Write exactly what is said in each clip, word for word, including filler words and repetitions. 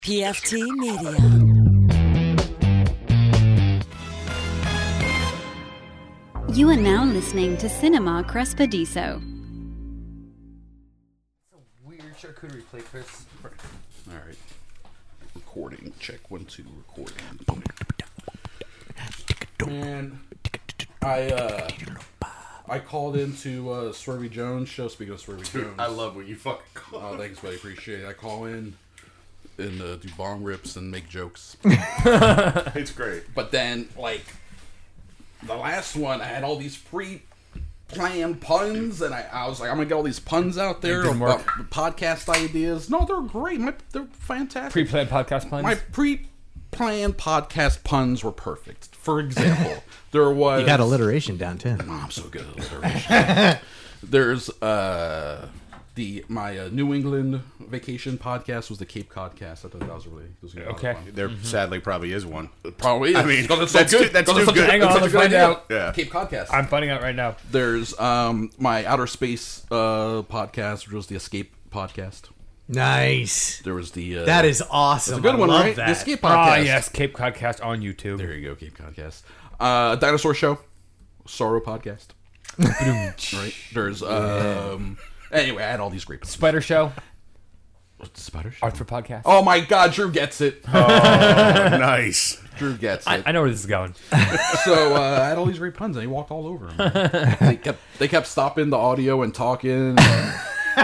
P F T Media. You are now listening to Cinema Crespediso. Weird charcuterie plate, Chris. All right. Recording. Check one, two. Recording. And I uh, I called into uh, Swervy Jones' show. Speaking of Swervy Jones, I love when you fucking call. oh, thanks, buddy. Appreciate it. I call in and uh, do bong rips and make jokes. It's great. But then, like, the last one, I had all these pre-planned puns, and I, I was like, I'm going to get all these puns out there about podcast ideas. No, they're great. My, they're fantastic. Pre-planned podcast puns? My pre-planned podcast puns were perfect. For example, there was... You got alliteration down, too. Oh, I'm so good at alliteration. There's... uh The my uh, New England vacation podcast was the Cape Codcast. I thought that was really was really okay. fun. There Mm-hmm. sadly probably is one. It probably is. I mean, that's, that's so good. too- that's That's too such good. A, Hang that's on, such a let's good find idea. out. Yeah. Cape Codcast. I'm finding out right now. There's um my outer space uh podcast, which was the Escape podcast. Nice. There was the uh, That is awesome. it's a good I one, love right? That. The Escape Ah, podcast. yes, Cape Codcast on YouTube. There you go, Cape Codcast. Uh, Dinosaur Show, Sorrow podcast. Right. There's um. Anyway, I had all these great puns. Spider Show, What's the Spider Show? Arthur Podcast. Oh my God, Drew gets it. Oh, nice. Drew gets it. I, I know where this is going. So uh, I had all these great puns, and he walked all over them. they kept they kept stopping the audio and talking, and,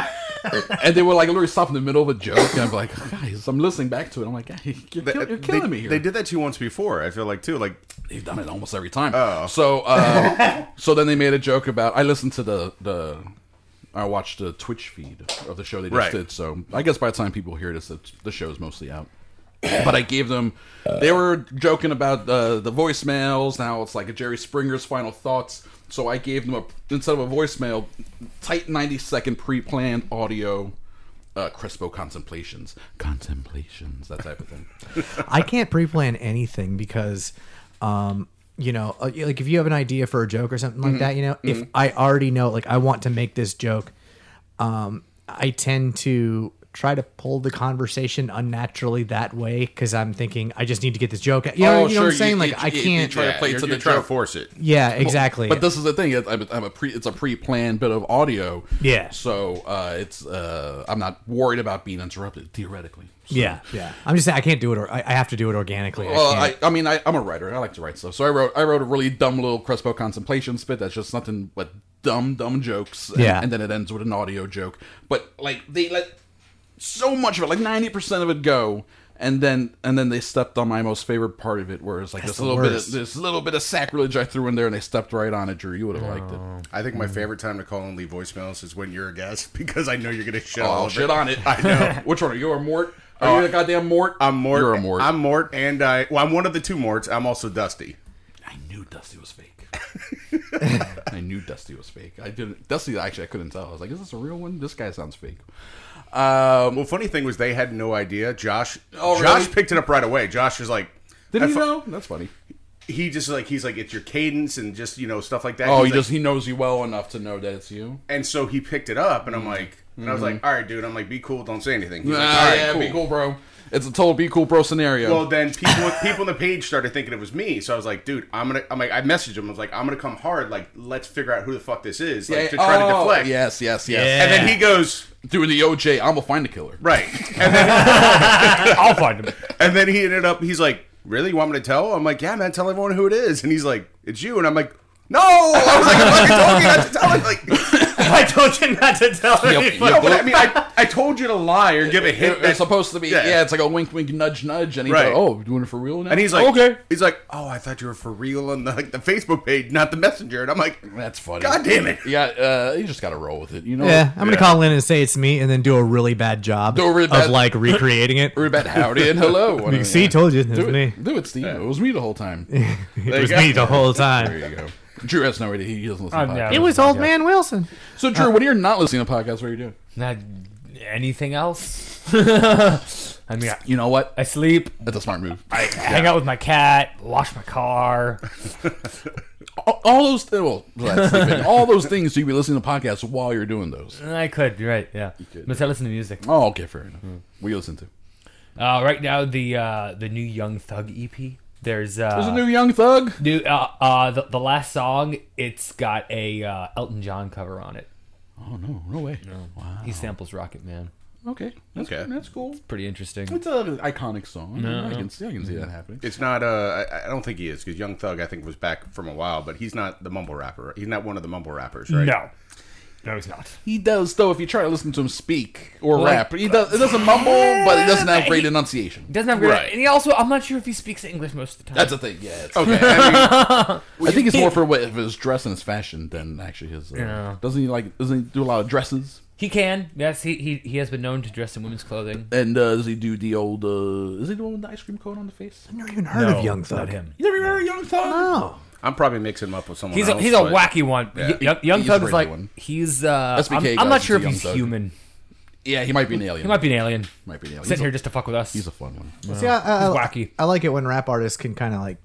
and they would like literally stop in the middle of a joke, and I'm like, guys, I'm listening back to it. I'm like, hey, you're, They, kill, you're killing they, me here. They did that to you once before. I feel like too. Like They've done it almost every time. Oh. So uh, so then they made a joke about. I listened to the the. I watched the Twitch feed of the show they just Right. did. So I guess by the time people hear this, the, the show is mostly out. But I gave them. They were joking about uh, the voicemails. Now it's like a Jerry Springer's final thoughts. So I gave them a instead of a voicemail, tight ninety second pre planned audio. Uh, Crespo contemplations, contemplations, that type of thing. I can't pre-plan anything because, um, you know, uh, like if you have an idea for a joke or something like Mm-hmm. that, you know, if I already know, like I want to make this joke, um, I tend to try to pull the conversation unnaturally that way because I'm thinking I just need to get this joke out. You know, Oh, you know what I'm sure, saying? you- like you- I you- you can't. try to yeah, play you're, to the you're trying joke. to force it. Yeah, exactly. But this is the thing. It's, I'm a pre. It's a pre-planned bit of audio. Yeah. So uh, it's. Uh, I'm not worried about being interrupted theoretically. So. yeah, yeah. I'm just saying I can't do it. Or I I have to do it organically. Well, I I, can't. I mean, I, I'm a writer. I like to write stuff. So I wrote. I wrote a really dumb little Crespo contemplation spit. That's just nothing but dumb, dumb jokes. And, Yeah. And then it ends with an audio joke. But like they let so much of it, like ninety percent of it, go. And then, and then they stepped on my most favorite part of it, where it's like That's this the little bit, of, worst. this little bit of sacrilege I threw in there, and they stepped right on it. Drew, you would have liked it. I think my favorite time to call and leave voicemails is when you're a guest because I know you're gonna shit Oh, all I'll over shit it. on it. I know. Which one are you? A Mort? Are Oh, you a goddamn Mort? I'm Mort. You're a Mort. I'm Mort, and I. Well, I'm one of the two Morts. I'm also Dusty. I knew Dusty was fake. I knew Dusty was fake. I didn't. Dusty, actually, I couldn't tell. I was like, "Is this a real one? This guy sounds fake." Um, Well, funny thing was they had no idea. Josh. Oh, Josh really? picked it up right away. Josh was like, did I he fu- know? That's funny. He just like he's like it's your cadence and just you know stuff like that. Oh, He's he like- just he knows you well enough to know that it's you. And so he picked it up, and I'm like, and I was like, all right, dude. I'm like, be cool, don't say anything. He's Ah, like, all right, yeah, cool. be cool, bro. It's a total be cool, bro scenario. Well, then people people on the page started thinking it was me, so I was like, dude, I'm gonna. I'm like, I messaged him. I was like, I'm gonna come hard. Like, let's figure out who the fuck this is, like yeah, to try oh, to deflect. Yes, yes, yes. Yeah. And then he goes, Doing the O J, I'm gonna find the killer. right, and then I'll find him. and then he ended up. He's like, really? You want me to tell? I'm like, yeah, man, tell everyone who it is. And he's like, it's you. And I'm like, no. I was like, I fucking told you not to tell it. Like. I told you not to tell Yep, No, but I mean, I, I told you to lie or give a hint. It, that- it's supposed to be. Yeah. Yeah. It's like a wink, wink, nudge, nudge, and he's Right. like, "Oh, doing it for real now." and he's like, "Okay, He's like, oh, I thought you were for real on the, like, the Facebook page, not the messenger. And I'm like, that's funny." God damn it. Yeah, uh, you just gotta roll with it. You know. Yeah, I'm gonna Yeah. call in and say it's me, and then do a really bad job Do a really bad- of like recreating it. We're about howdy and hello. What do you- See, yeah. told you, it was Do me. it, do it, Steve. It was me the whole time. It was you me go. the whole There time. you go. Drew has no idea. He doesn't listen Um, to yeah. podcasts. It was old man Wilson. So, Drew, when you're not listening to podcasts, what are you doing? Not anything else. I mean, I, You know what? I sleep. That's a smart move. I hang out with my cat. Wash my car. all, all those th- well, that's sleeping. all those things you be listening to podcasts while you're doing those. I could. You're right. Yeah. could, But I listen to music. Oh, okay, fair enough. What do you listen to? Uh, right now, the uh, the new Young Thug E P. There's uh, There's a new Young Thug. new uh, uh the, the last song. It's got a uh, Elton John cover on it. Oh no, no way. Wow. He samples Rocket Man. Okay, that's, Okay. that's cool. Pretty interesting. It's an iconic song. I can see, I can see that happening. It's not. Uh, I, I don't think he is because Young Thug I think was back from a while, but he's not the mumble rapper. He's not one of the mumble rappers, right? No, no, he's not. He does though. If you try to listen to him speak or Like- rap, he does. It doesn't mumble, but he doesn't have great He- enunciation. He doesn't have great. Right. And he also, I'm not sure if he speaks English most of the time. That's the thing. Yeah. It's, Okay. I mean, I think it's more for what, his dress and his fashion than actually his. Uh, Yeah. Doesn't he like? Doesn't he do a lot of dresses? He can. Yes, he, he he has been known to dress in women's clothing. And uh, does he do the old? Uh, is he doing the ice cream cone on the face? I've never even heard of Young Thug. Not him. You never heard of Young Thug? Oh. I'm probably mixing him up with someone He's a, else. he's a but- wacky one. Yeah. Y- Young, Young He's Thug a is crazy like one. he's. Uh, S B K I'm, guys I'm not is sure a if Young he's Thug. human. Yeah, he might be an alien. He might be an alien. Might be an alien. Sitting He's a- here just to fuck with us. He's a fun one. See, I, I, He's I- wacky. I like it when rap artists can kind of like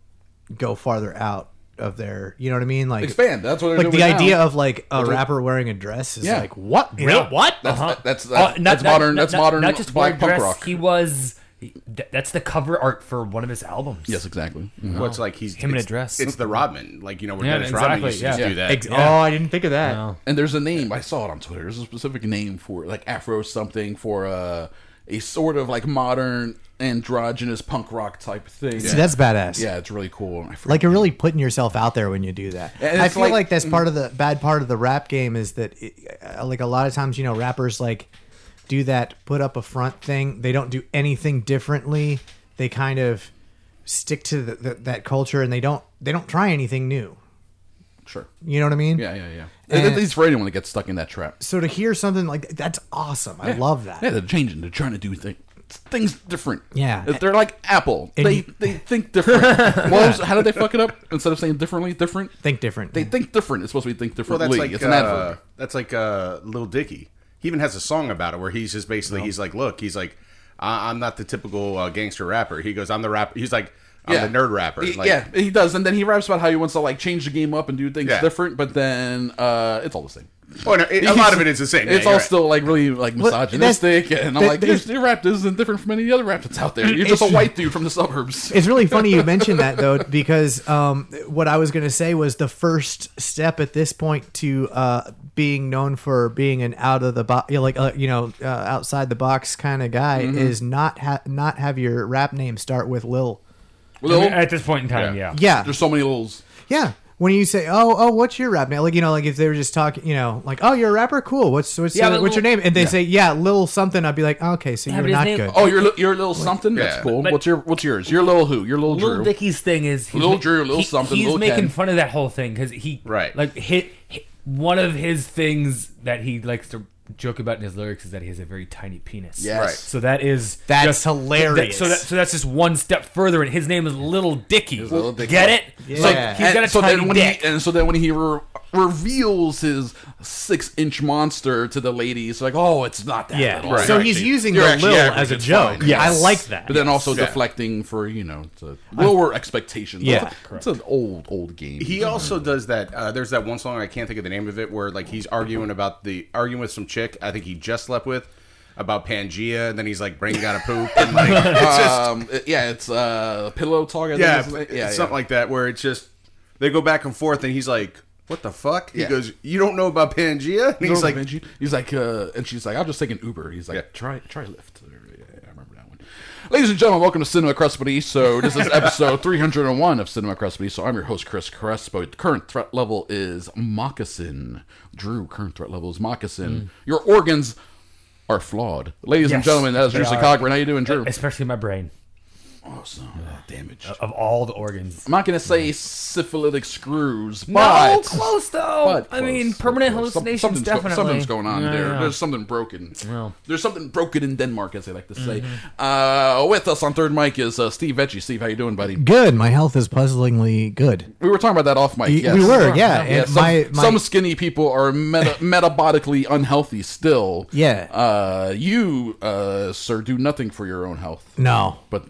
go farther out of their, you know what I mean? Like Expand. That's what they're like doing the now. idea of like a That's what- rapper wearing a dress is Yeah. like what? Yeah. Real what? That's Uh-huh. that's Uh, that's, not- that's not- modern. not- that's not- modern. Not just black wear punk dress. rock. He was. he- th- that's the cover art for one of his albums. Yes, exactly. Mhm. What's like he's Him in a it's- dress. It's the Rodman, like you know, where Yeah, Dennis Rodman exactly, used to just yeah. do that. Ex- Yeah. Oh, I didn't think of that. No. And there's a name I saw it on Twitter. There's a specific name for it, like Afro something for uh, a sort of like modern androgynous punk rock type thing. See, that's badass. Yeah, it's really cool. I forget. Like you're really putting yourself out there when you do that. And I it's feel like- like, that's part of the bad part of the rap game is that it, uh, like a lot of times, you know, rappers like do that put up a front thing. They don't do anything differently. They kind of stick to the, the, that culture and they don't they don't try anything new. Sure. You know what I mean? Yeah, yeah, yeah. And- At least for anyone that gets stuck in that trap. So to hear something like that's awesome. I love that. Yeah, they're changing. They're trying to do things. Things different. Yeah. They're like Apple. And they you- they think different. What was- how did they fuck it up? Instead of saying differently, different. Think different. They think different. It's supposed to be think Well, differently. that's like it's an uh, adverb. that's like uh, Lil Dicky. He even has a song about it where he's just basically he's like, look, he's like, I- I'm not the typical uh, gangster rapper. He goes, I'm the rapper. He's like, I'm Yeah. the nerd rapper. He- Like, yeah, he does, and then he raps about how he wants to like change the game up and do things Yeah. different, but then uh, it's all the same. Oh, no, it- a lot of it is the same. Yeah, It's you're all right. still like really like Well, misogynistic, and I'm that- like, that- your, your rap isn't different from any other rap that's out there. You're just a white dude from the suburbs. It's really funny you mentioned that though, because um, what I was going to say was the first step at this point to uh, being known for being an out of the box, like uh, you know, uh, outside the box kind of guy Mm-hmm. is not ha- not have your rap name start with Lil. Lil, At this point in time, Yeah. yeah. Yeah, there's so many Lils. yeah. When you say, "Oh, oh, what's your rap name?" Like you know, like if they were just talking, you know, like, "Oh, you're a rapper, cool. What's what's Yeah, uh, but what's your Lil- name?" And they say, "Yeah, Lil something." I'd be like, oh, "Okay, so Yeah, you're but his not name- good." Oh, you're li- you're a little something. That's Yeah. cool. But- what's your what's yours? You're Lil who? You're Lil Lil Drew. Dicky's thing is he's Lil ma- Drew, Lil he- something, He's Lil making Ken. fun of that whole thing because he Right. like hit, hit one of his things that he likes to joke about in his lyrics is that he has a very tiny penis. Yes. Right. So that is That's just, hilarious. that- so that so that's just one step further, and his name is Little Dicky. Lil Dicky. Get it? Yeah. So Yeah. he's got a And so tiny then when dick. he and so then when he re- reveals his six inch monster to the ladies, like, oh, it's not that Yeah, little. Right. so You're he's actually- using you're the actually Lil average, as a it's joke. fine. Yeah, I Yes. like that. But then also Yeah. deflecting for you know to lower expectations. Yeah. it's, a- it's an old old game. He also does that. Uh, there's that one song I can't think of the name of it where like he's arguing about the arguing with some chick I think he just slept with about Pangea, and then he's like brain gotta poop, and like it's just um, it- yeah, it's uh, pillow talk. I think yeah, is his name. yeah, something yeah. like that where it's just they go back and forth, and he's like, "What the fuck?" He Yeah. goes, "You don't know about Pangea?" And he's like, Benji. he's like, uh, and she's like, I'll just take an Uber. He's like, Yeah. try, try Lyft. Yeah, I remember that one. Ladies and gentlemen, welcome to Cinema Crespity. So this is episode three hundred one of Cinema Crespity. So I'm your host, Chris Crespo. The current threat level is Moccasin. Drew, current threat level is Moccasin. Your organs are flawed. Ladies and Yes, gentlemen, that is they Drew are. Cochran. How you doing, Drew? especially my brain Awesome. Damage. of all the organs. I'm not going to say syphilitic screws, No, but... close though. But I close, mean, but permanent close. Some- hallucinations something's go- definitely. something's going on Yeah, there. yeah. There's something broken. Well. There's something broken in Denmark, as they like to say. Mm-hmm. Uh, with us on third mic is uh, Steve Vecchi. Steve, how you doing, buddy? Good. My health is puzzlingly good. We were talking about that off mic. Y- Yes. we were, yeah. Yeah, And some, my- my- some skinny people are meta- metabolically unhealthy still. Yeah. Uh, you, uh, sir, do nothing for your own health. No. But the doctors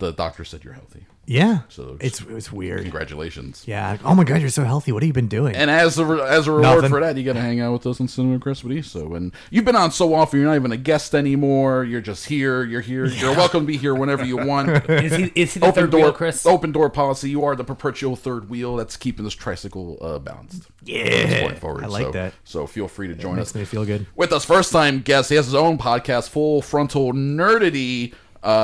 doctor said you're healthy. Yeah. So it's it's weird. Congratulations. Yeah. Oh my God, you're so healthy. What have you been doing? And as a, as a reward Nothing. for that, you got to hang out with us on Cinema Crespediso. And you've been on so often, you're not even a guest anymore. You're just here. You're here. Yeah. You're welcome to be here whenever you want. Is he, is he the open third door, wheel, Chris? Open door policy. You are the perpetual third wheel that's keeping this tricycle uh, balanced. Yeah. Going forward. I like so, that. So feel free to join Makes us. me feel good. With us, first time guest. He has his own podcast, Full Frontal Nerdity.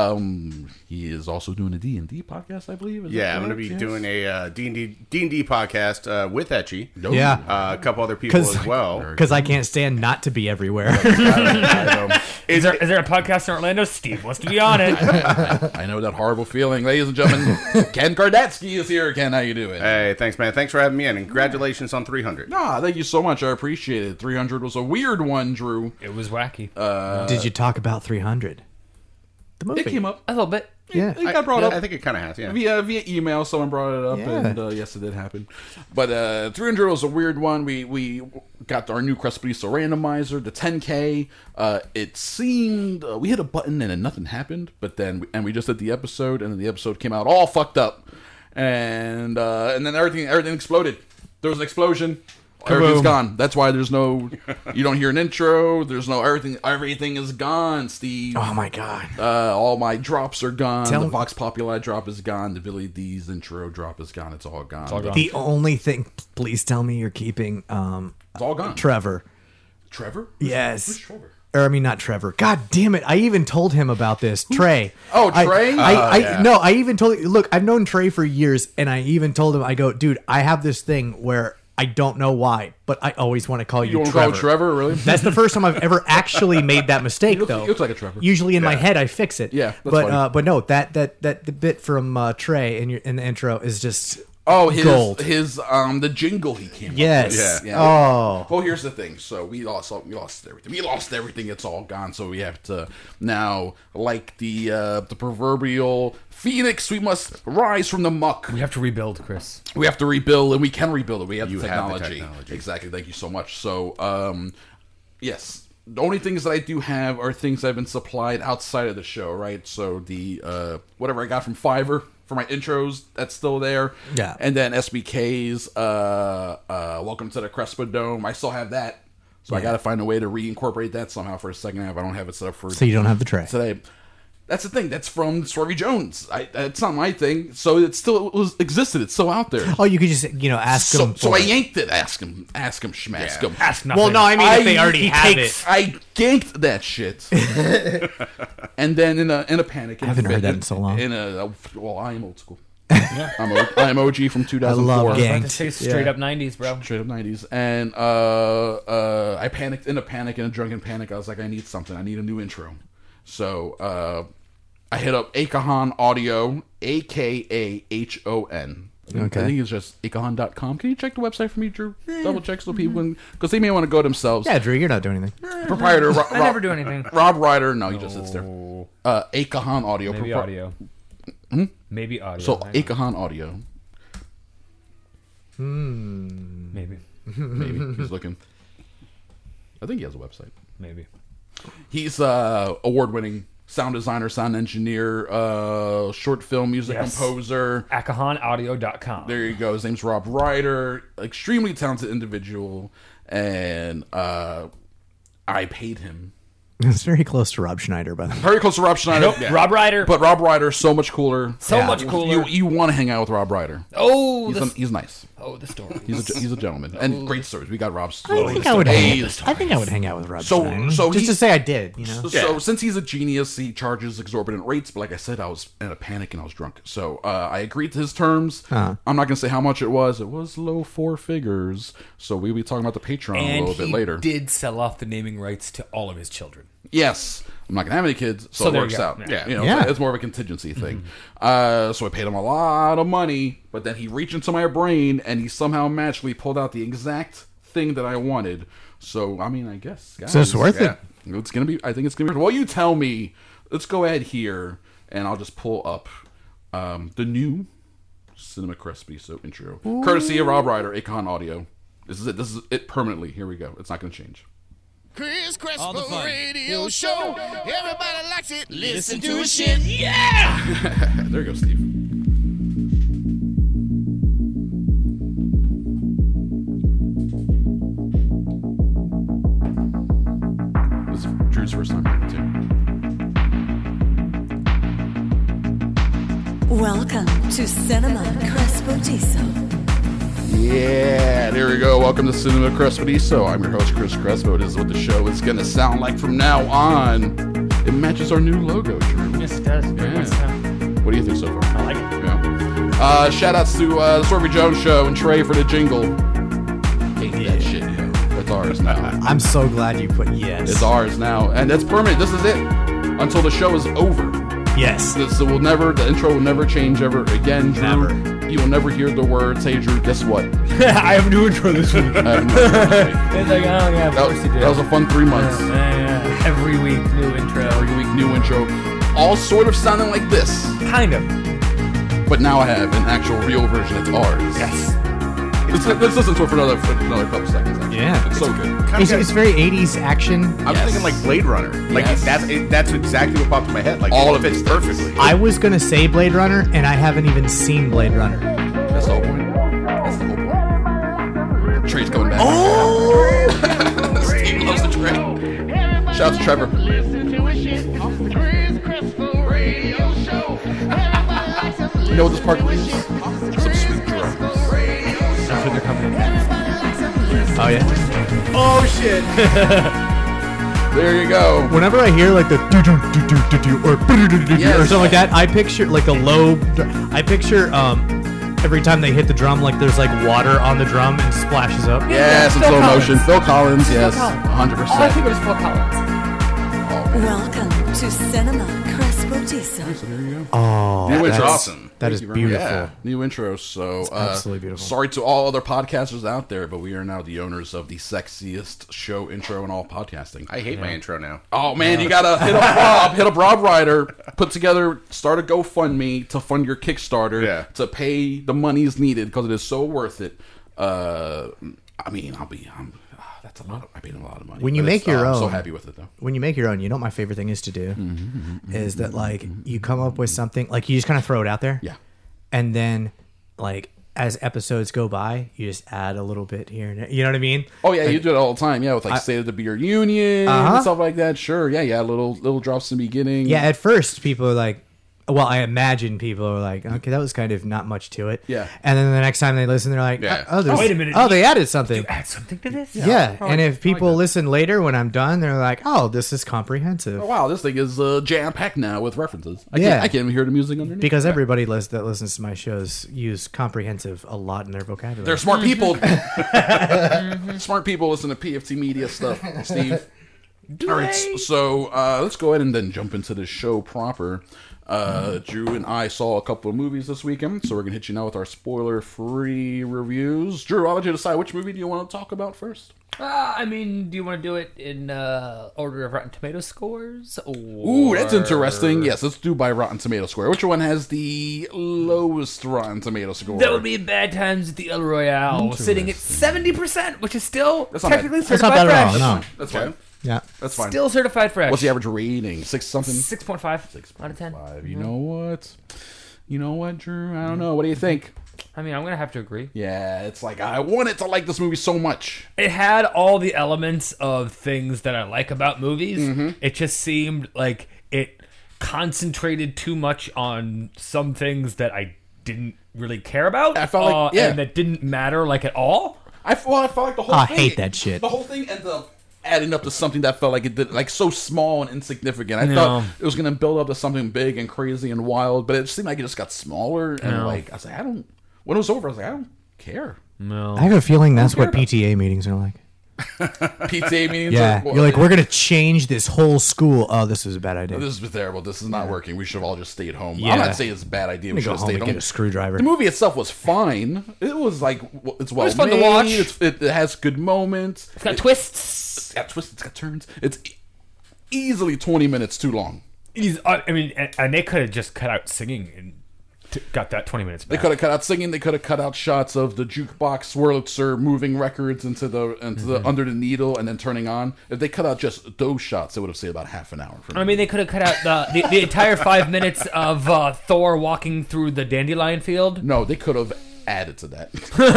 Um, he is also doing a D and D podcast, I believe. Is Yeah, that I'm going to correct? be Yes. doing a uh, D and D D and D podcast uh, with Etchy. No. Yeah. Uh, a couple other people as well. Because I can't stand not to be everywhere. I, know, Is there, is there a podcast in Orlando? Steve wants to be on it. I know that horrible feeling. Ladies and gentlemen, Ken Kardasky is here. Ken, how you doing? Hey, thanks, man. Thanks for having me in, and congratulations on three hundred. Ah, thank you so much. I appreciate it. three hundred was a weird one, Drew. It was wacky. Did you talk about three hundred? The movie. It came up. a little bit. Yeah. It got brought I, up. I think it kind of has, yeah. Via via email, someone brought it up, Yeah. and uh, yes, it did happen. But uh, three hundred was a weird one. We we got our new Crespediso randomizer, the ten K. Uh, it seemed uh, we hit a button and then nothing happened. But then we, and we just did the episode, and then the episode came out all fucked up, and uh, and then everything everything exploded. There was an explosion. Everything's Kaboom. gone. That's why there's no. You don't hear an intro. There's no everything. Everything is gone, Steve. Oh my God. Uh, all my drops are gone. Tell the me- Vox Populi drop is gone. The Billy D's intro drop is gone. It's all gone. It's all gone. The only thing, please tell me you're keeping um, It's all gone. Trevor. Trevor? Yes. Who's Trevor? Or I mean, not Trevor. God damn it! I even told him about this. Trey. Oh, I- Trey? I, Oh, I, yeah. no, I even told. Look, I've known Trey for years, and I even told him. I go, dude, I have this thing where I don't know why, but I always want to call you, You want to Trevor. call Trevor, really? That's the first time I've ever actually made that mistake, He looks- though. he looks like a Trevor. Usually in my Yeah. head, I fix it. Yeah, that's but funny. uh, but no, that that that the bit from uh, Trey in your in the intro is just Oh, his gold. his um the jingle he came Yes. up with. Yeah. Oh. Oh. Well, here's the thing. So we lost we lost everything. We lost everything. It's all gone. So we have to now, like the uh, the proverbial phoenix, we must rise from the muck. We have to rebuild, Chris. We have to rebuild, and we can rebuild it. We have, You the, have the technology. technology. Exactly. Thank you so much. So, um, yes, the only things that I do have are things that have been supplied outside of the show, right? So the uh, whatever I got from Fiverr for my intros, that's still there. Yeah. And then S B K's uh, uh, Welcome to the Crespa Dome. I still have that. So I Yeah. got to find a way to reincorporate that somehow for a second half. I don't have it set up for So you don't have the Trey. today. That's the thing. That's from Swervy Jones. I, it's not my thing. So it still it was existed. It's still out there. Oh, you could just you know ask So, him. so for I it. yanked it. Ask him. Ask him. Schmask Yeah. him. Ask nothing. Well, no, I mean if they I- already he have takes- it. I ganked that shit. And then in a in a panic. I haven't heard that in so long. In a well, I am old school. I'm, o, I'm O G from two thousand four. I love I was about gang. to say straight Yeah. up nineties, bro. Straight up nineties. And uh, uh, I panicked in a panic, in a drunken panic. I was like, I need something. I need a new intro. So uh, I hit up Akahan Audio, A K A H O N. Okay. I think it's just akahan dot com. Can you check the website for me, Drew? Double check so people can, because they may want to go themselves. Yeah, Drew, you're not doing anything. Proprietor Ro- I Ro- never do anything. Rob Ryder. No, he just sits there. Uh, Akahan Audio. Maybe Propri- audio. Maybe audio. So Hang on. Akahan Audio. Maybe. Maybe he's looking. I think he has a website. Maybe. He's uh award-winning sound designer, sound engineer, uh, short film music Yes. composer. akahan audio dot com. There you go. His name's Rob Ryder. Extremely talented individual, and uh, I paid him It's very close to Rob Schneider, by the way. very close to Rob Schneider. Nope. Yeah. Rob Ryder. But Rob Ryder, so much cooler. so Yeah. much cooler. You you want to hang out with Rob Ryder? oh, He's, the, a, he's nice. oh, the story. He's a he's a gentleman and great stories. We got Rob's. I think I would. Hang, I think I would hang out with Rob So- Schneider. so just he- to say I did, you know. So since he's a genius, he charges exorbitant rates. But like I said, I was in a panic and I was drunk. So uh, I agreed to his terms. Uh-huh. I'm not going to say how much it was. It was low four figures. So we'll be talking about the Patreon a and little he bit later. did sell off the naming rights to all of his children. Yes, I'm not going to have any kids, so, So it there works you go. out. Yeah. You know, Yeah. it's more of a contingency thing. Uh, so I paid him a lot of money, but then he reached into my brain and he somehow magically pulled out the exact thing that I wanted. So I mean, I guess guys, So it's worth Yeah. it. It's gonna be. I think it's gonna be. Well, you tell me. Let's go ahead here, and I'll just pull up um, the new Cinema Crespediso intro, courtesy of Rob Ryder, Akon Audio. This is it. This is it permanently. Here we go. It's not gonna change. Chris All the Crespo fun. Radio Show. Everybody likes it. Listen to his shit. Yeah! There you go, Steve. This is Drew's first time here, too. Welcome to Cinema Crespodiso. Yeah, there we go. Welcome to Cinema Crespodiso. I'm your host, Chris Crespo. This is what the show is going to sound like from now on. It matches our new logo, Drew. Yes, it does. Very Yeah. much so. What do you think so far? I like it. Yeah. Uh, shout outs to uh, the Stormy Jones Show and Trey for the jingle. Hate that shit, yo. That's ours now. I'm so glad you put yes. It's ours now. And it's permanent. This is it. Until the show is over. Yes. This will never, the intro will never change ever again, Drew. Never. You will never hear the words, hey, Drew, guess what? I have a new intro this week. I have no idea. It's like, oh yeah, of That, course you do. that was a fun three months. Yeah, yeah, yeah. Every week, new intro. Every week, new intro. All sort of sounding like this. Kind of. But now I have an actual real version. It's ours. Yes. Let's, let's listen to it for another, for another couple seconds. Actually. Yeah. It's so good. It's, it's very eighties action. I was thinking like Blade Runner. Like Yes. that's it, that's exactly what popped in my head. Like All it of fits it. perfectly. I was going to say Blade Runner, and I haven't even seen Blade Runner. That's the whole point. That's the whole point. Trey's coming back. Oh! Steve loves the Trey. Shout out to Trevor. You know what this part is? Some sweet drums. That's what they're coming in. Oh, yeah. Oh shit! There you go. Whenever I hear like the do do do do do do or do do do Yes. or something like that, I picture like a low. I picture um every time they hit the drum, like there's like water on the drum and splashes up. Yes, in Phil slow Collins. motion. Phil Collins, yes. Collins. one hundred All I percent. think of is Phil Collins. Welcome to Cinema Crespodiso. So there you go. Oh, New That's intro. awesome. That is Thank you very much. beautiful. Yeah, new intro. So, uh, absolutely beautiful. Sorry to all other podcasters out there, but we are now the owners of the sexiest show intro in all podcasting. I hate my intro now. Oh man, you gotta hit up Rob, hit up Rob Ryder, put together, start a GoFundMe to fund your Kickstarter Yeah. to pay the monies needed because it is so worth it. Uh, I mean, I'll be, I'm, ah, that's a lot. Of, I paid a lot of money. When you but make it's, your uh, I'm so own- happy with it though. When you make your own, you know what my favorite thing is to do Mm-hmm, is that like you come up with something like you just kind of throw it out there. Yeah. And then, like, as episodes go by, you just add a little bit here and there. You know what I mean? Oh yeah, you do it all the time. Yeah, with like I- State of the Beer Union Uh-huh. and stuff like that. Sure, yeah, yeah, little little drops in the beginning. Yeah, at first, people are like, well, I imagine people are like, okay, that was kind of not much to it. Yeah. And then the next time they listen, they're like, Yeah. oh, there's, Oh, wait a minute. oh, they added something. Add something to this? Yeah. Oh, And I- if I like people that. listen later when I'm done, they're like, oh, this is comprehensive. Oh, wow, this thing is uh, jam packed now with references. I Yeah. can't, I can't even hear the music underneath. Because everybody lis- that listens to my shows use comprehensive a lot in their vocabulary. They're smart people. Smart people listen to P F T Media stuff, Steve. All right, so uh, let's go ahead and then jump into the show proper. Uh, Drew and I saw a couple of movies this weekend, so we're gonna hit you now with our spoiler-free reviews. Drew, I'll let you decide which movie do you want to talk about first. Uh, I mean, do you want to do it in uh, order of Rotten Tomato scores? Or... Ooh, that's interesting. Yes, let's do by Rotten Tomato score. Which one has the lowest Rotten Tomato score? That would be Bad Times at the El Royale, sitting at seventy percent, which is still That's not technically bad. That's not certified bad at all, fresh. no. That's fine. Yeah. That's fine. Still certified fresh. What's the average rating? Six something. six point five out of ten. Five. You know what? You know what, Drew? I don't know. What do you think? I mean, I'm going to have to agree. Yeah, it's like I wanted to like this movie so much. It had all the elements of things that I like about movies. Mm-hmm. It just seemed like it concentrated too much on some things that I didn't really care about. I felt like- uh, yeah. and that didn't matter like at all. I well, I felt like the whole I thing. hate that shit. The whole thing ended up adding up to something that felt like it did, like so small and insignificant. I No. thought it was going to build up to something big and crazy and wild, but it seemed like it just got smaller. And No. like I was like, I don't. When it was over, I was like, I don't care. No. I have a feeling that's care what P T A meetings are like. P T A meetings. Yeah. are, You're like, we're going to change this whole school. Oh, this is a bad idea. This is terrible. This is not working. We should have all just stayed home. Yeah. I'm not saying it's a bad idea. We Let me should go have home stayed and get home. a screwdriver. The movie itself was fine. It was like w- it's well was fun to made. watch. It's, it, it has good moments. It's got It- twists. It's got twists. It's got turns. It's e- easily twenty minutes too long. He's, I I mean, and, and they could have just cut out singing. And T- got that twenty minutes They back. could have cut out singing. They could have cut out shots of the jukebox Wurlitzer moving records into the into Mm-hmm. the under the needle and then turning on. If they cut out just those shots, it would have saved about half an hour. For me. I mean, they could have cut out the, the, the entire five minutes of uh, Thor walking through the dandelion field. no, they could have added to that.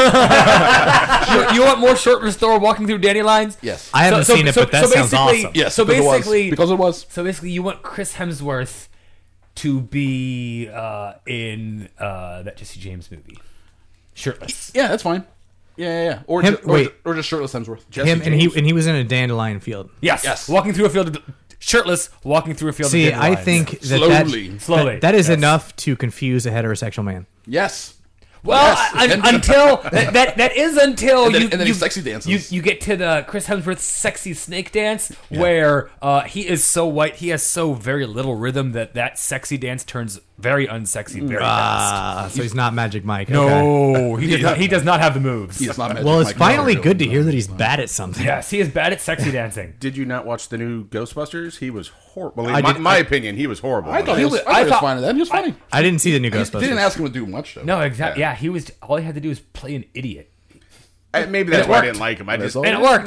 you, you want more shirtless Thor walking through dandelions? yes, I haven't So- so- seen it, so- but that so sounds basically- awesome. yes. so because basically- it was, because it was. So basically, you want Chris Hemsworth to be uh, in uh, that Jesse James movie, shirtless. Yeah, that's fine. Yeah, yeah, yeah. Or, Him- ju- or, wait. ju- or just shirtless Hemsworth. Him and he and he was in a dandelion field. Yes, Yes. walking through a field, of, shirtless, walking through a field. See, of I dandelions. think that Slowly. that, Slowly, that, that is yes. enough to confuse a heterosexual man. Yes. Well, Yes. un- And then- until that, that that is until And then- you and then you, he sexy dances. You, you get to the Chris Hemsworth sexy snake dance where uh, he is so white, he has so very little rhythm that that sexy dance turns very unsexy very fast. Ah, so he's not Magic Mike. Okay. No, he does not. He does not have the moves. He is not Magic Well, it's Mike finally Miller. good to hear that he's bad at something. Yes, he is bad at sexy dancing. Did you not watch the new Ghostbusters? He was horrible. In I my, did- my I- opinion, he was horrible. I thought he He was, was- I thought I he was thought- fine at that. He was funny. I didn't see the new He Ghostbusters. didn't ask him to do much though. No, exactly. Yeah, he was. All he had to do was play an idiot, I- maybe that's it why I worked. didn't like him. I just all. and it worked.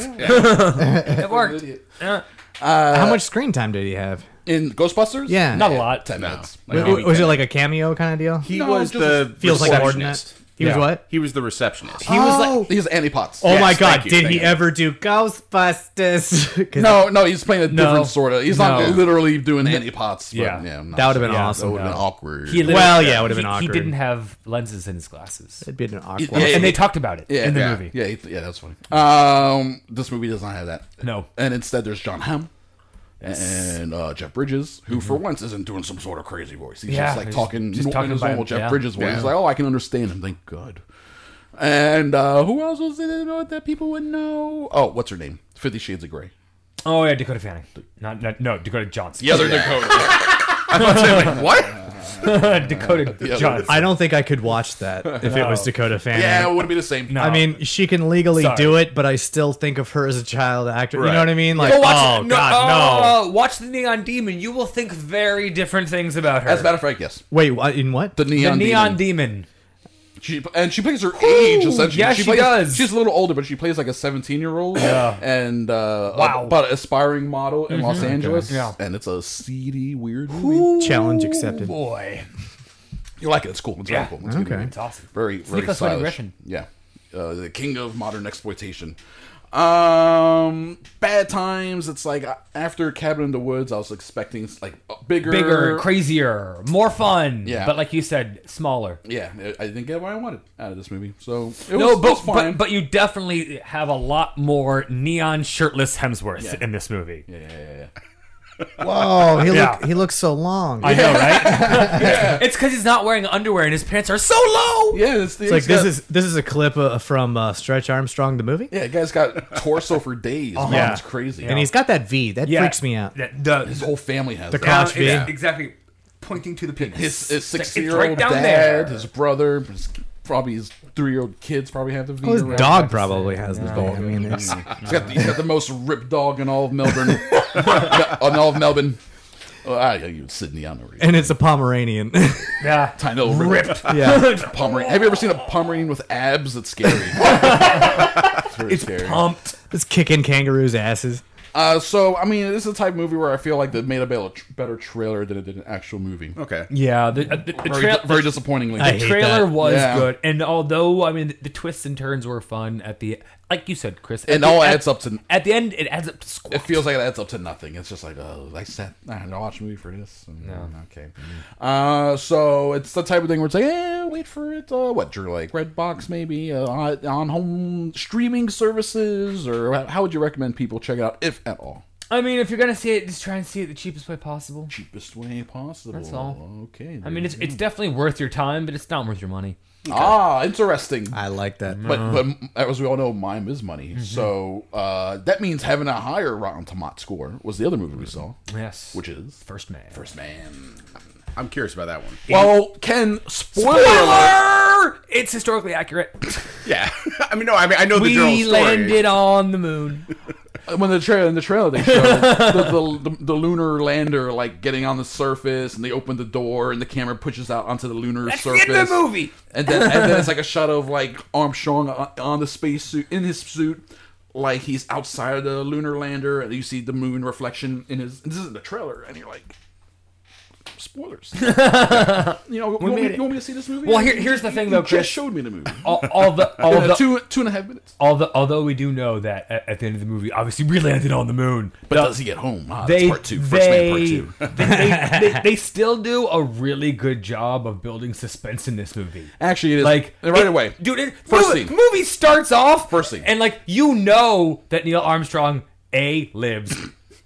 it worked. Yeah. How much screen time did he have? In Ghostbusters? Yeah. Not a lot. Ten No. minutes. Like, W- maybe was it ten. like a cameo kind of deal? He No, was just the Feels like receptionist. subordinate. He was Yeah. what? He was the receptionist. He was like. He's Annie Potts. Oh Yes, my god, thank you, did thank he you. ever do Ghostbusters? 'Cause No, no, he's playing a different No. sort of. He's not No. literally doing Annie Potts. But Yeah. yeah, I'm not That would've sure. been Yeah, awesome. That would have been No. awkward. He literally- Well, yeah, it would've been he, awkward. He didn't have lenses in his glasses, It'd be an awkward. Yeah, and they talked about it yeah, in the yeah, movie. Yeah, he- yeah, that's funny. Um, this movie does not have that. No. and instead there's John Hamm and uh, Jeff Bridges, who for once isn't doing some sort of crazy voice. He's Yeah, just like he's talking, just in talking his by normal him, Jeff yeah. Bridges voice. Yeah. He's like, oh, I can understand him. Thank God. And uh, who else was it that people would know? Oh, what's her name? Fifty Shades of Grey. Oh yeah, Dakota Fanning. Not, not no Dakota Johnson. The other Dakota. I was saying, like, what? Dakota other- Johnson. I don't think I could watch that if it was Dakota Fanning. Yeah, it would be the same. No. I mean, she can legally Sorry. do it, but I still think of her as a child actor. You Right. know what I mean? Like, Go watch oh no, god, no. uh, watch the Neon Demon. You will think very different things about her. As a matter of fact, yes. Wait, what, in what? The the Neon, Neon Demon. Demon. She, and she plays her age essentially. yeah, she plays, does. She's a little older, but she plays like a seventeen-year-old. Yeah. And uh, Wow. about an aspiring model in Los Angeles. Yeah. And it's a seedy, weird movie. Challenge accepted. Boy, You like it? It's cool. It's Yeah. very cool. It's a good Okay. movie. it's awesome. Very, very Nicholas Winding stylish. Refn. Yeah. Uh, the king of modern exploitation. Um, Bad Times. It's like uh, after Cabin in the Woods, I was expecting like uh, bigger, Bigger, crazier, more fun. Yeah. but like you said, smaller. Yeah, I didn't get what I wanted out of this movie. So it No, was, it but, was fine. but but you definitely have a lot more neon shirtless Hemsworth Yeah. in this movie. yeah, yeah, yeah, yeah. Whoa, he Yeah. look he looks so long. I know, right? It's because he's not wearing underwear and his pants are so low. Yeah, it's, It's like this is this is a clip uh, from uh, Stretch Armstrong the movie, Yeah, the guy's got torso for days. Man, Yeah. it's crazy. and he's got that V that Yeah. freaks me out. The, the, his whole family has The it. crotch V. it's exactly pointing to the penis. His, his It's six-year-old right down dad, there. his brother, his, probably his three-year-old kids probably have the V. Oh, his around. dog probably has the V. I mean, it's, He's got, the, he's got the most ripped dog in all of Melbourne. in all of Melbourne. Oh, I you Sydney, I don't know. and it's a Pomeranian. Yeah. Tiny little ripped yeah, Pomeranian. Have you ever seen a Pomeranian with abs? It's scary. it's very It's scary. pumped. it's kicking kangaroos' asses. Uh, so, I mean, this is the type of movie where I feel like they made a better, better trailer than it did an actual movie. Okay. Yeah, the, uh, the, the, Very, trail, very disappointingly. I the hate trailer that. was Yeah. good, and although I mean the, the twists and turns were fun at the, like you said, Chris, at It the- all at- adds up to. At the end, it adds up to squat. It feels like it adds up to nothing. It's just like, oh, I sat, I had to watch a movie for this. And, No. Okay. Uh, so it's the type of thing where it's like, eh, wait for it. Uh, what, Drew? Like Redbox, maybe uh, on on home streaming services, or how- how would you recommend people check it out, if at all? I mean, if you're gonna see it, just try and see it the cheapest way possible. Cheapest way possible. That's all. Okay. I mean, it's it's definitely worth your time, but it's not worth your money. ah, interesting. I like that. But but as we all know, mime is money. So uh, that means having a higher Rotten Tomato score was the other movie we saw, Yes, which is First Man. First Man. I'm curious about that one. Well, Ken, spoiler! alert. Spoiler! It's historically accurate. Yeah. I mean, no, I mean, I know the general We story. landed on the moon. when the trailer in the trailer they show the, the, the the lunar lander like getting on the surface, and they open the door, and the camera pushes out onto the lunar That's surface. the end of the movie. And then and then it's like a shot of like Armstrong on, on the spacesuit in his suit, like he's outside of the lunar lander, and you see the moon reflection in his. And this is the trailer, and you're like. Spoilers. you know, you want, me, made it. you want me to see this movie? Well, here, here's the thing, You though, just Chris. showed me the movie. All, all the, all Uh, the, two two and a half minutes. all the, although we do know that at, at the end of the movie, obviously we landed on the moon. But the- does he get home? Ah, they, that's part two. First they, man part two. they, they, they, they still do a really good job of building suspense in this movie. Actually, it is Like right it- away. dude. It, First movie, scene. movie starts off First scene. and like you know that Neil Armstrong A lives,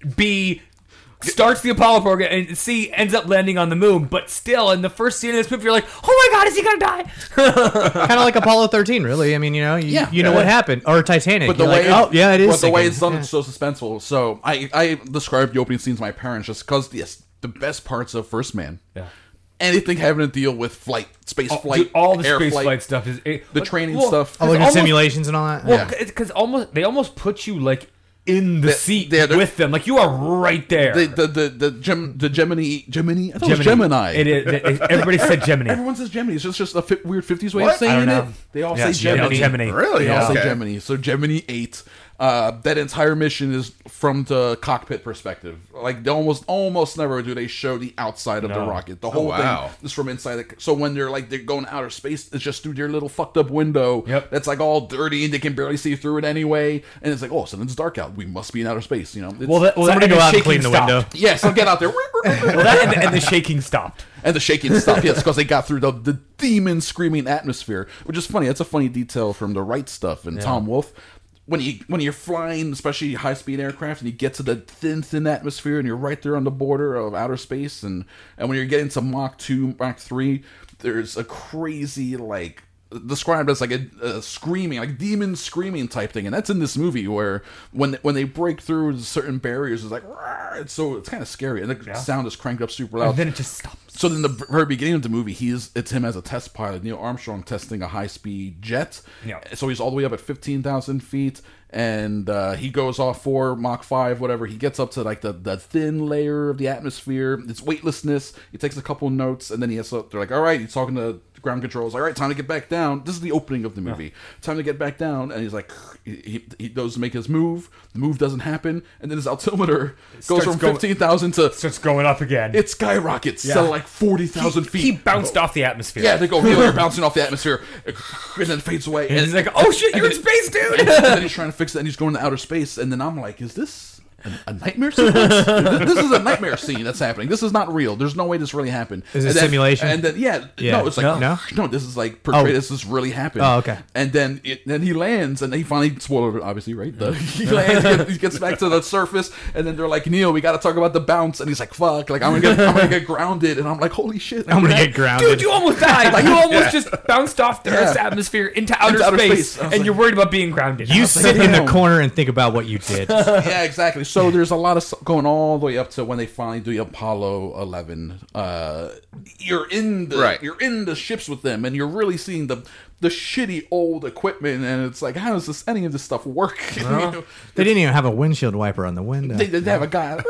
B starts the Apollo program, and C ends up landing on the moon. But still, in the first scene of this movie, you're like, "Oh my god, is he gonna die?" Kind of like Apollo thirteen, really. I mean, you know, you, Yeah. you know Yeah. what happened, or Titanic. But the You're way, like, oh yeah, it is. But the way sinking. it's done, Yeah. it's so suspenseful. So I, I described the opening scene to my parents just because yes, the best parts of First Man. Yeah. Anything having to deal with flight, space flight, Dude, all the air space flight, flight stuff is it, the like, training well, stuff. Oh, like almost- simulations and all that. Well, Yeah. because almost they almost put you like in the They- seat they're- they're- with them, like you are right there. The the the the, Gem, the Gemini Gemini. I thought it was Gemini. It is. It, it- everybody said Gemini. Everyone says Gemini. It's just, just a fi- weird fifties way What? of saying I don't it. know. They all Yeah, say Gemini. Gemini. Gemini. Really? They all Okay. say Gemini. So Gemini eight. Uh, that entire mission is from the cockpit perspective. Like they almost almost never do they show the outside of the No. rocket. The whole wow. thing is from inside. The, so when they're like they're going to outer space, it's just through their little fucked up window. Yep. That's like all dirty and they can barely see through it anyway. And it's like oh, so it's dark out. We must be in outer space. You know. It's, Well, that, well, Somebody that, go and out the and clean shaking the stopped. window. yes, I'll get out there. Well, that and the, and the shaking stopped. And the shaking stuff, yes, because they got through the, the demon screaming atmosphere, which is funny. That's a funny detail from the Wright stuff and Tom Wolfe. When you when you're flying, especially high speed aircraft, and you get to the thin thin atmosphere, and you're right there on the border of outer space, and and when you're getting to Mach two, Mach three, there's a crazy like. Described as like a, a screaming, like demon screaming type thing, and that's in this movie where when when they break through certain barriers, it's like "Rawr," it's so it's kind of scary, and the sound is cranked up super loud. And then it just stops. So in the very beginning of the movie, he's it's him as a test pilot, Neil Armstrong testing a high speed jet. Yeah. So he's all the way up at fifteen thousand feet, and uh, he goes off for Mach five, whatever. He gets up to like the, the thin layer of the atmosphere. It's weightlessness. He takes a couple notes, and then he has to, they're like, all right, he's talking to ground controls. All right, time to get back down. This is the opening of the movie. Yeah. Time to get back down, and he's like, he, he, he goes to make his move. The move doesn't happen, and then his altimeter goes starts from going- fifteen thousand to Starts going up again. it skyrockets Yeah. to like forty thousand he, feet. he bounced off the atmosphere. Yeah, they go, Neil, you're bouncing off the atmosphere, and then fades away. And he's like, "Oh shit, you're in space, dude!" and then he's trying to fix it, and he's going to outer space. And then I'm like, is this a, a nightmare sequence? This is a nightmare scene that's happening. This is not real. There's no way this really happened. Is it And then- simulation? And then yeah, Yeah. no, it's like No? no, No? this is like portrayed Oh. as this really happened. Oh, okay. And then it, then he lands, and he finally spoiler alert, obviously, right? The, he lands, he gets, he gets back to the surface, and then they're like, Neil, we got to talk about the bounce, and he's like, fuck, like I'm gonna get, I'm gonna get grounded, and I'm like, holy shit, I'm gonna that- get grounded. Dude, you almost died. Like, you almost just bounced off the Earth's Yeah. atmosphere into outer, Into outer space, space. I was and like- you're worried about being grounded. You like, sit in the damn. corner and think about what you did. Yeah, exactly. So there's a lot of stuff going all the way up to when they finally do Apollo eleven. Uh, you're in the Right. you're in the ships with them, and you're really seeing the the shitty old equipment, and it's like, how does this any of this stuff work? You know, They didn't even have a windshield wiper on the window. they didn't have a guy.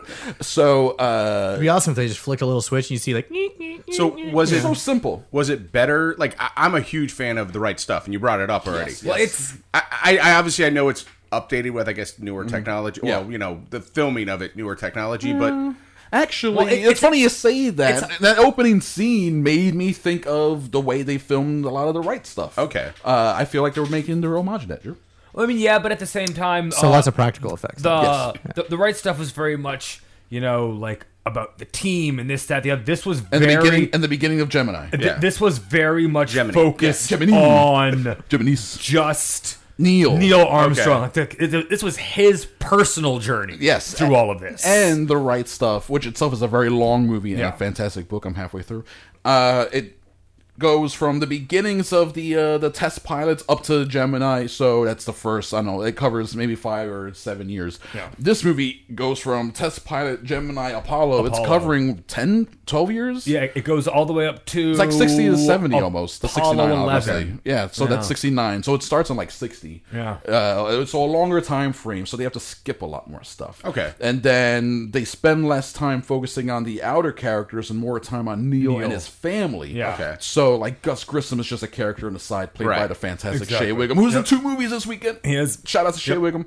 So uh, It'd be awesome if they just flick a little switch and you see like. So was it's it so simple. was it better? Like I, I'm a huge fan of the right stuff, and you brought it up already. Yes, Well, it's I, I, I obviously I know it's updated with I guess newer technology. Yeah. Well, you know the filming of it, newer technology, but. Actually, Well, it- it's, it's- funny you say that. it's- That opening scene made me think of the way they filmed a lot of the right stuff. Okay. uh, I feel like they were making their homage to that. Drew. I mean, yeah, but at the same time, So uh, lots of practical effects. the, Yes. the the right stuff was very much, you know, like about the team and this, that, the other. This was And the very. beginning, and the beginning of Gemini. th- Yeah. This was very much Gemini. focused Yeah, Gemini. on Gemini's just Neil. Neil Armstrong. Like, the- it- this was his personal journey. Yes, through all of this. and the right stuff, which itself is a very long movie and Yeah. a fantastic book. I'm halfway through. Uh, it goes from the beginnings of the uh, the test pilots up to Gemini. So that's the first. I don't know. It covers maybe five or seven years. Yeah. This movie goes from test pilot Gemini Apollo. It's Apollo. covering ten, twelve years. Yeah, it goes all the way up to It's like sixty to seventy almost. The Apollo sixty-nine, eleven. obviously. Yeah, so Yeah. that's sixty-nine. So it starts on like sixty. Yeah. Uh, it's a longer time frame, so they have to skip a lot more stuff. Okay. And then they spend less time focusing on the outer characters and more time on Neil, Neil. and his family. Yeah. Okay. So, like, Gus Grissom is just a character on the side played by Right. the fantastic Exactly. Shea Wiggum, who's in two movies this weekend. He is. Shout out to Shea Wiggum.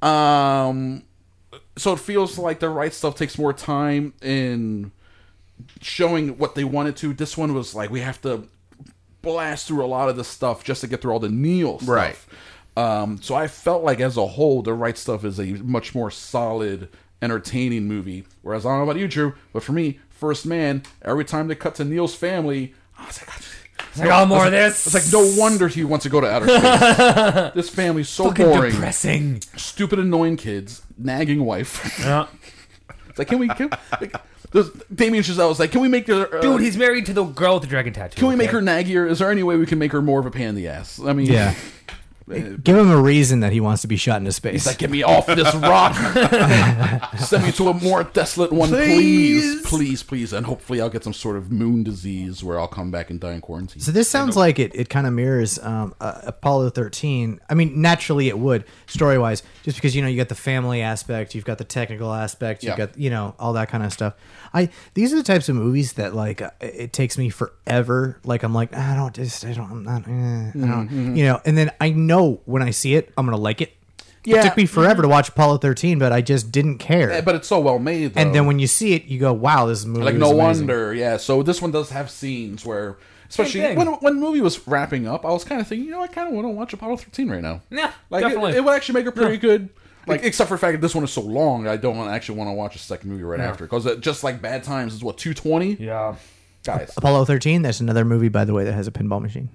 Um, so it feels like the right stuff takes more time in showing what they wanted to. This one was like, we have to blast through a lot of the stuff just to get through all the Neil stuff. Right. Um, so I felt like as a whole, The Right Stuff is a much more solid, entertaining movie. Whereas I don't know about you, Drew, but for me, First Man, every time they cut to Neil's family, I was like, It's like, oh, more of this. it's like no wonder he wants to go to outer space. This family's so Fucking boring, depressing. stupid, annoying kids, nagging wife. Yeah. It's like, can we? Can, like, there's- Damien Chazelle was like, can we make the uh, Dude, he's married to the girl with the dragon tattoo. Can we make okay? her naggier? Is there any way we can make her more of a pain in the ass? I mean, Yeah. Give him a reason that he wants to be shot into space. He's like, get me off this rock. Send me to a more desolate one, please. Please, please. And hopefully I'll get some sort of moon disease where I'll come back and die in quarantine. So this sounds like it, it kind of mirrors um, uh, Apollo thirteen. I mean, naturally it would, story-wise, just because, you know, you got the family aspect, you've got the technical aspect, you've Yeah. got, you know, all that kind of stuff. I These are the types of movies that, like, uh, it takes me forever. Like, I'm like, I don't, just, I don't, I'm not, eh, I don't, you know, and then I know when I see it, I'm going to like it. Yeah. It took me forever to watch Apollo thirteen, but I just didn't care. Yeah, but it's so well made, though. and then when you see it, you go, wow, this movie like, is no amazing. wonder. Yeah, so this one does have scenes where, especially thing. when, when the movie was wrapping up, I was kind of thinking, you know, I kind of want to watch Apollo thirteen right now. Yeah, Like, it, definitely. it would actually make it pretty Yeah. good. Like, except for the fact that this one is so long, I don't wanna- actually want to watch a second movie right after. Because just like Bad Times is, what, two twenty? Yeah. Guys. Apollo thirteen, that's another movie, by the way, that has a pinball machine.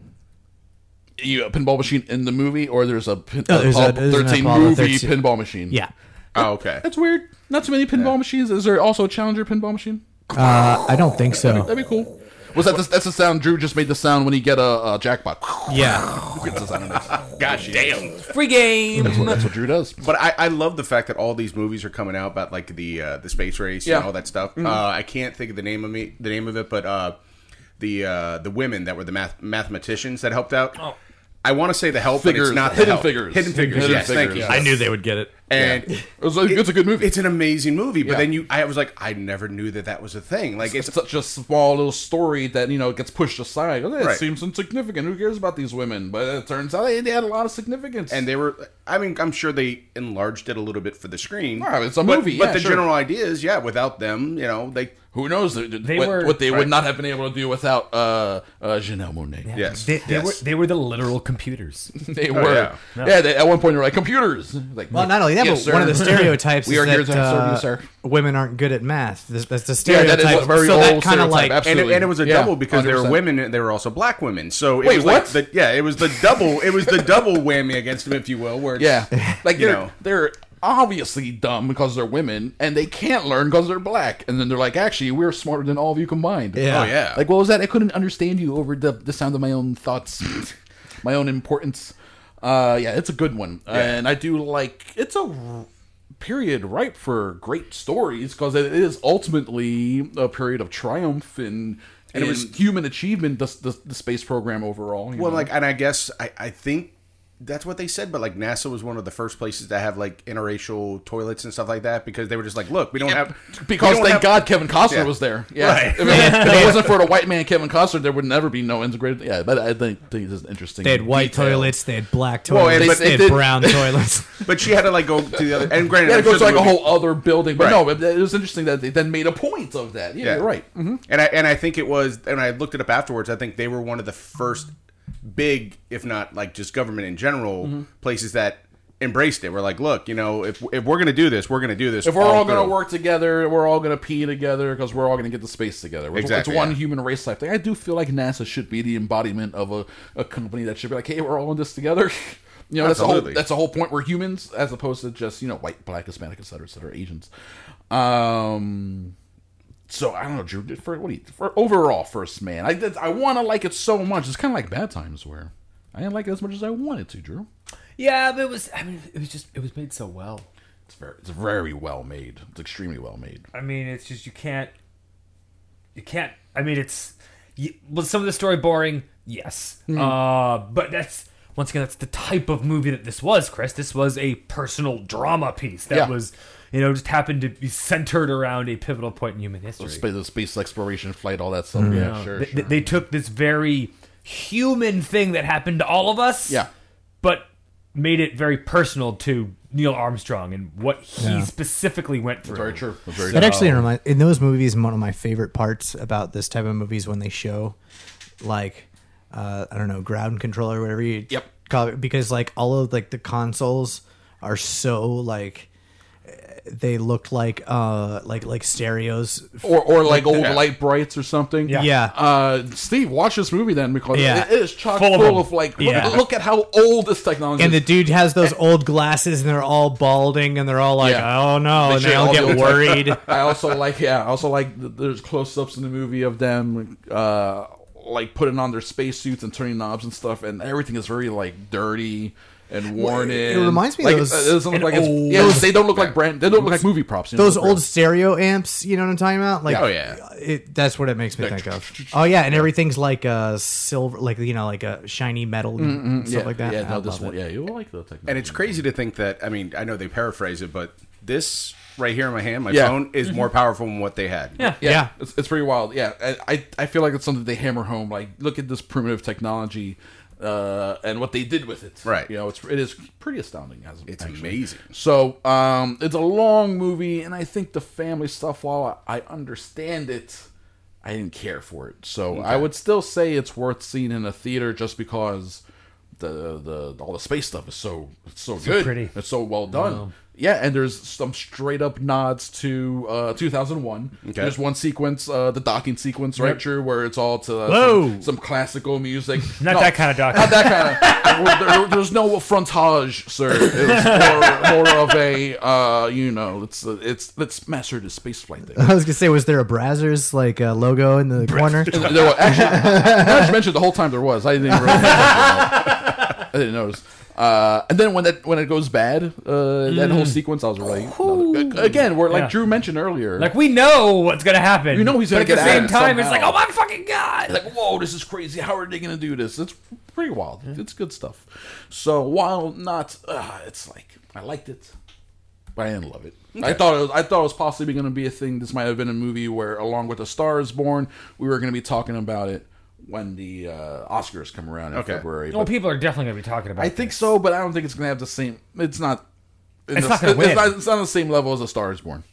You a pinball machine in the movie, or there's a, pin, No, there's a- Apollo there's an thirteen Apollo movie thirteen. pinball machine. Yeah. Oh, okay. That's weird. Not too many pinball machines. Is there also a Challenger pinball machine? Uh, I don't think so. That'd be cool. Was that the, that's the sound Drew just made the sound when he get a, a jackpot? Yeah. That's the sound it makes. Gosh damn. Free game. That's what, that's what Drew does. But I, I love the fact that all these movies are coming out about like the uh, the space race Yeah. and all that stuff. Uh, I can't think of the name of me the name of it, but uh, the uh, the women that were the math, mathematicians that helped out. Oh. I want to say the help, Figures. but it's not the Hidden help. Figures. Hidden figures. Hidden yes, thank Figures. you. I knew they would get it. And It was a, it's a good movie. it's an amazing movie. But Yeah. then you, I was like, I never knew that that was a thing. Like it's it's such a small little story that, you know, gets pushed aside. Oh, it Right. seems insignificant. Who cares about these women? But it turns out they, they had a lot of significance. and they were. I mean, I'm sure they enlarged it a little bit for the screen. Right, it's a But- movie, but, yeah, the sure. general idea is, yeah, without them, you know, they. who knows th- th- They what, were- what they right. would not have been able to do without uh, uh, Janelle Monáe. Yes, They, they yes. were they were the literal computers. They were. yeah. yeah, they, at one point they were like, computers. Like, Well, not only that, yes, but one of the sir. stereotypes We is are here that to serve you, uh, sir. women aren't good at math. That's, that's the Yeah, stereotype. that is a very so old that kind stereotype, of like, and it, absolutely. and it was a Yeah, double because they were one hundred percent. women and they were also black women. So it Wait, was what? like the, yeah, it was the double. It was the double whammy against them, if you will. Where it's, Yeah, like You they're know. they're obviously dumb because they're women, and they can't learn because they're black. And then they're like, actually, we're smarter than all of you combined. Yeah. oh yeah, Like, what was that? I couldn't understand you over the the sound of my own thoughts, my own importance. Uh, yeah, it's a good one, and I do like. It's a r- period ripe for great stories because it is ultimately a period of triumph and. And it was human achievement, the, the, the space program overall. you well, know? like, and I guess I, I think that's what they said. But like, NASA was one of the first places to have like interracial toilets and stuff like that because they were just like, look, we don't have we Because don't thank have- God Kevin Costner Yeah. was there. Yeah. Right. If, it, if it wasn't for the white man Kevin Costner, there would never be no integrated. Yeah, but I think, think this is interesting. they had white detail. toilets, they had black Well, toilets, and- but they they had did- brown toilets. But she had to like go to the other. And granted, Yeah, I'm it goes sure to the like a movie- whole other building. But Right. no, it, it was interesting that they then made a point of that. Yeah, Yeah. you're right. hmm And I and I think it was, and I looked it up afterwards. I think they were one of the first big, if not like just government in general, Mm-hmm. places that embraced it. We're like, look, you know, if if we're gonna do this, we're gonna do this. If we're all going to through. work together, we're all going to pee together because we're all going to get the space together. It's, Exactly, it's one yeah. human race type thing. I do feel like NASA should be the embodiment of a, a company that should be like, hey, we're all in this together. You know, that's the, whole, Absolutely. that's the whole point. We're humans as opposed to just, you know, white, black, Hispanic, et cetera, et cetera, Asians. Um, So I don't know, Drew. For what do you, for overall First Man, I I want to like it so much. It's kind of like Bad Times, where I didn't like it as much as I wanted to. Drew, Yeah, but it was. I mean, it was just. It was made so well. it's very it's very well made. It's extremely well made. I mean, it's just you can't. You can't. I mean, it's. You, was some of the story boring? Yes. Hmm. Uh, but that's once again that's the type of movie that this was, Chris. This was a personal drama piece that Yeah. was, you know, just happened to be centered around a pivotal point in human history. The space, the space exploration flight, all that stuff. You Yeah, know, sure. they, sure. they took this very human thing that happened to all of us. Yeah. But made it very personal to Neil Armstrong and what he Yeah. specifically went through. That's very true. That's very That true. actually reminds in those movies. One of my favorite parts about this type of movies when they show, like, uh, I don't know, ground control or whatever you Yep. call it, because like all of like the consoles are so like they looked like uh like like stereos. Or, or like old Yeah. light brights or something. Yeah. Yeah. Uh, Steve, watch this movie then because Yeah. it is chock Full full, of of, them. like, Yeah. look, look at how old this technology And the is. dude has those old glasses, and they're all balding, and they're all like, Yeah. "Oh no!" They and they show all all the get old- worried. I also like, yeah, I also like th- there's close-ups in the movie of them, uh, like putting on their spacesuits and turning knobs and stuff, and everything is very like dirty and worn it in. reminds me of like, those- It doesn't look and like it's, old- yeah, they don't look like brand. They don't look like movie props. You know, Those they're old real. stereo amps, you know what I'm talking about? Like, Oh, yeah. it, that's what it makes me think of. Oh yeah, and everything's like uh silver, like you know, like a shiny metal and stuff yeah, like that. Yeah, I no, this love one, it. yeah, you will like the technology. And it's crazy to think that, I mean, I know they paraphrase it, but this right here in my hand, my Yeah. phone, is more powerful than what they had. Yeah. Yeah, Yeah. It's, it's pretty wild. Yeah, I, I I feel like it's something they hammer home. Like, look at this primitive technology, uh, and what they did with it. Right. You know, it's it is pretty astounding. As It's actually. amazing. So, um, it's a long movie, and I think the family stuff. While I, I understand it, I didn't care for it. So I would still say it's worth seeing in a theater, just because the the all the space stuff is so it's so, good. pretty. It's so well done. Yeah, and there's some straight up nods to uh, two thousand one. Okay. There's one sequence, uh, the docking sequence, right, Drew, where it's all to uh, Whoa. some, some classical music. Not No, that kind of doc. Not that kind of. there, there's no frontage, sir. It's more, more of a, uh, you know, it's it's let's master the space flight thing. I was gonna say, was there a Brazzers like uh, logo in the corner? There was, actually, now that you mentioned the whole time there was. I didn't even really I didn't notice. Uh, and then when that when it goes bad, uh, that whole sequence, I was like, again, where like Yeah. Drew mentioned earlier, Like we know what's gonna happen. You know he's gonna but at get the at same it time, it's somehow. like, oh my fucking god! like, whoa, this is crazy. How are they going to do this? It's pretty wild. It's good stuff. So while not, uh, it's like I liked it, but I didn't love it. I thought it was, I thought it was possibly going to be a thing. This might have been a movie where, along with A Star Is Born, we were going to be talking about it when the uh, Oscars come around in Okay. February. well, But people are definitely gonna be talking about. I think this. so, but I don't think it's going to have the same. It's not. in It's the- not gonna win. It's not, it's not on the same level as A Star Is Born.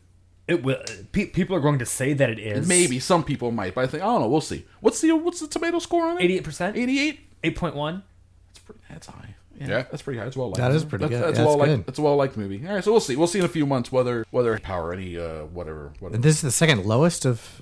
It will. Pe- people are going to say that it is. Maybe some people might, but I think I don't know. We'll see. What's the what's the tomato score on it? eighty-eight percent, Eighty-eight. eight point one. That's pretty. That's high. Yeah, Yeah. that's pretty high. It's well liked. That is pretty that's, good. That's Yeah, well that's liked. good. It's a well liked movie. All right, so we'll see. We'll see in a few months whether whether power any uh whatever whatever. This is the second lowest of.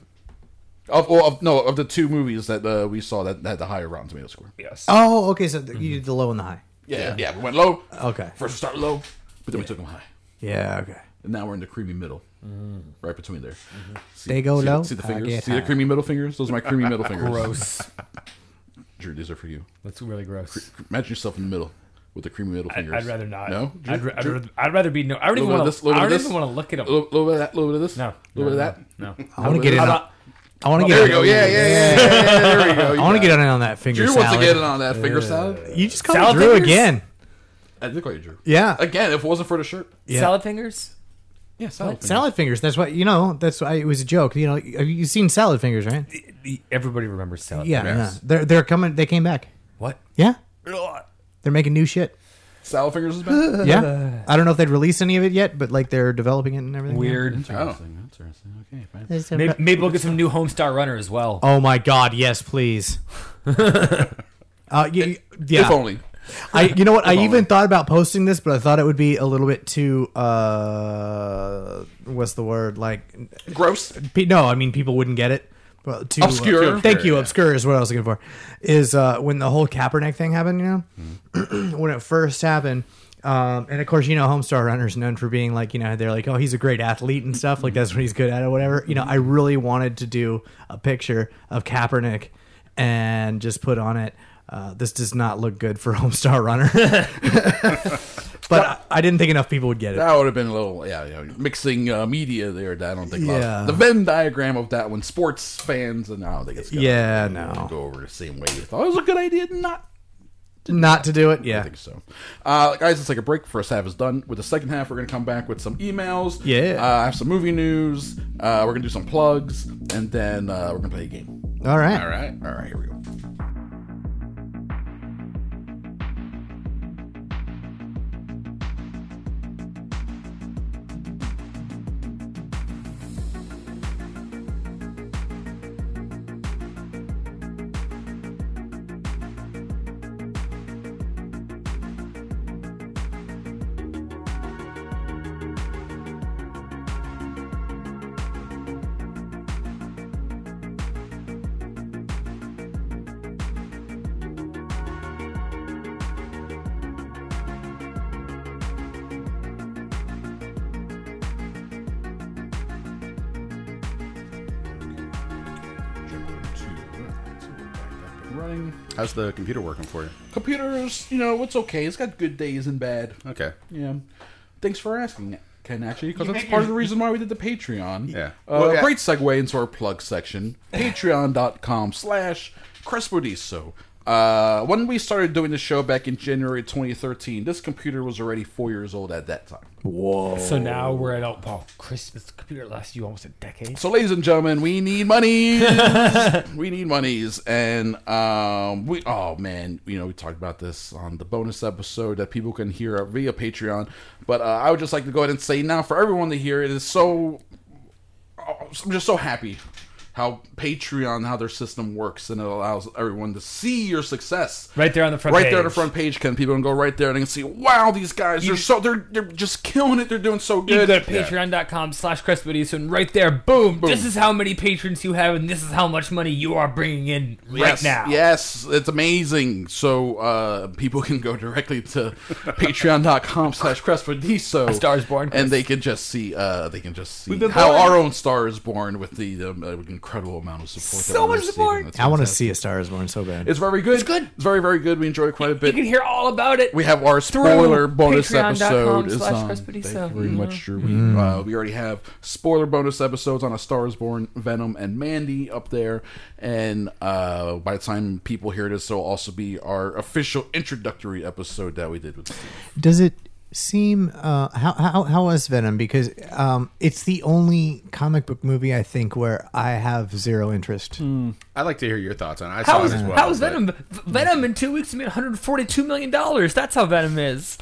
Of, well, of no of the two movies that uh, we saw that had the higher Rotten Tomato score. Yes. Oh, okay. So you did the low and the high. Yeah, yeah. We went low. Okay. First we started low, but then we took them high, Yeah. Okay. and now we're in the creamy middle, right between there. See, They go see, low, See the I fingers. get See the high. creamy middle fingers. Those are my creamy middle fingers. Gross. Drew, these are for you. That's really gross. Imagine yourself in the middle with the creamy middle I'd, fingers. I'd rather not. No. Drew, I'd, ra- I'd, Drew? rather, I'd rather be no. I don't even Little bit want of this, to. little I bit don't of even this. want to look at A them. little, little bit of that. A little bit of this. No. A little bit of that. No. I want to bit get of in. that. On, I want to There get. we go. Yeah, yeah, yeah. yeah, yeah, there we go. You I want to got get it. in on that finger Drew salad. wants to get in on that finger salad. You just called Salad Drew fingers? again. I did call you Drew. Yeah. Again, if it wasn't for the shirt. Yeah. Salad fingers. Yeah, salad. Salad fingers. That's what you know. That's why it was a joke. You know, have you seen salad fingers, right? Everybody remembers salad. Yeah, fingers. yeah. They're they're coming. They came back. What? Yeah, they're making new shit. Salad fingers is back. Yeah, I don't know if they'd released any of it yet, but like they're developing it and everything. Weird. Interesting. Interesting. Okay, fine. Yeah. Maybe, maybe we'll get some new Homestar Runner as well. Oh my God! Yes, please. uh, y- y- yeah. If only. I, you know what? I only. even thought about posting this, but I thought it would be a little bit too. Uh, what's the word? Like, Gross. pe- no, I mean people wouldn't get it. Well, too, Obscure. uh, thank you. Yeah. Obscure is what I was looking for. Is uh, when the whole Kaepernick thing happened. You know, when it first happened, Um, and of course, you know, Homestar Runner's known for being like, you know, they're like, oh, he's a great athlete and stuff. Like, that's what he's good at or whatever. You know, I really wanted to do a picture of Kaepernick and just put on it, uh, this does not look good for Homestar Runner. But I, I didn't think enough people would get it. That would have been a little, yeah, you know, mixing uh, media there. I don't think. Yeah. The Venn diagram of that one, sports fans, and I don't think it's gonna, Yeah, gonna no. go over the same way. You thought it was a good idea, not. Not to do it, I yeah. think so. Uh, guys, let's take a break. First half is done. With the second half, we're going to come back with some emails. Yeah. Uh, I have some movie news. Uh, we're going to do some plugs. And then uh, we're going to play a game. All right. All right. All right, here we go. Running. How's the computer working for you? Computers, you know, it's okay. It's got good days and bad. Okay. Yeah. Thanks for asking, Ken, actually, because You that's make part your- of the reason why we did the Patreon. Yeah. Uh, Well, yeah. Great segue into our plug section. Patreon.com slash Crespodiso. Uh, when we started doing the show back in January twenty thirteen, this computer was already four years old at that time. Whoa. So now we're at, oh, wow, Christmas the computer lasted you almost a decade. So, ladies and gentlemen, we need monies. we need monies, and um, we. Oh man, you know we talked about this on the bonus episode that people can hear via Patreon. But uh, I would just like to go ahead and say now for everyone to hear, it is so. I'm just so happy how Patreon, how their system works, and it allows everyone to see your success. Right there on the front Right page. there on the front page, Ken. People can go right there and they can see, wow, these guys, they're so they're they're just killing it. They're doing so You good. go to patreon.com slash Crespodiso, and right there, boom, Boom. this is how many patrons you have, and this is how much money you are bringing in right Yes, now. Yes, it's amazing. So uh, people can go directly to patreon.com slash Crespodiso. A Star is Born, Chris. and they can just see uh, they can just see We've been how born. our own star is born with the um, uh, incredible amount of support. So that we're much receiving. support. That's I want to fantastic. see A Star Is Born so bad. It's very good. It's good. It's very very good. We enjoy it quite a You bit. can hear all about it. We have our through spoiler bonus patreon.com episode. Is slash on. Crespodiso. Thank you very Mhm. much, Drew. We, uh, we already have spoiler bonus episodes on A Star Is Born, Venom, and Mandy up there. And uh, by the time people hear this, there'll also be our official introductory episode that we did with Steve. Does it seem uh, how how how was Venom? Because um, it's the only comic book movie I think where I have zero interest. I'd like to hear your thoughts on it. I saw How is, it as well. how is but- Venom? V- Venom in two weeks made one hundred forty-two million dollars. That's how Venom is.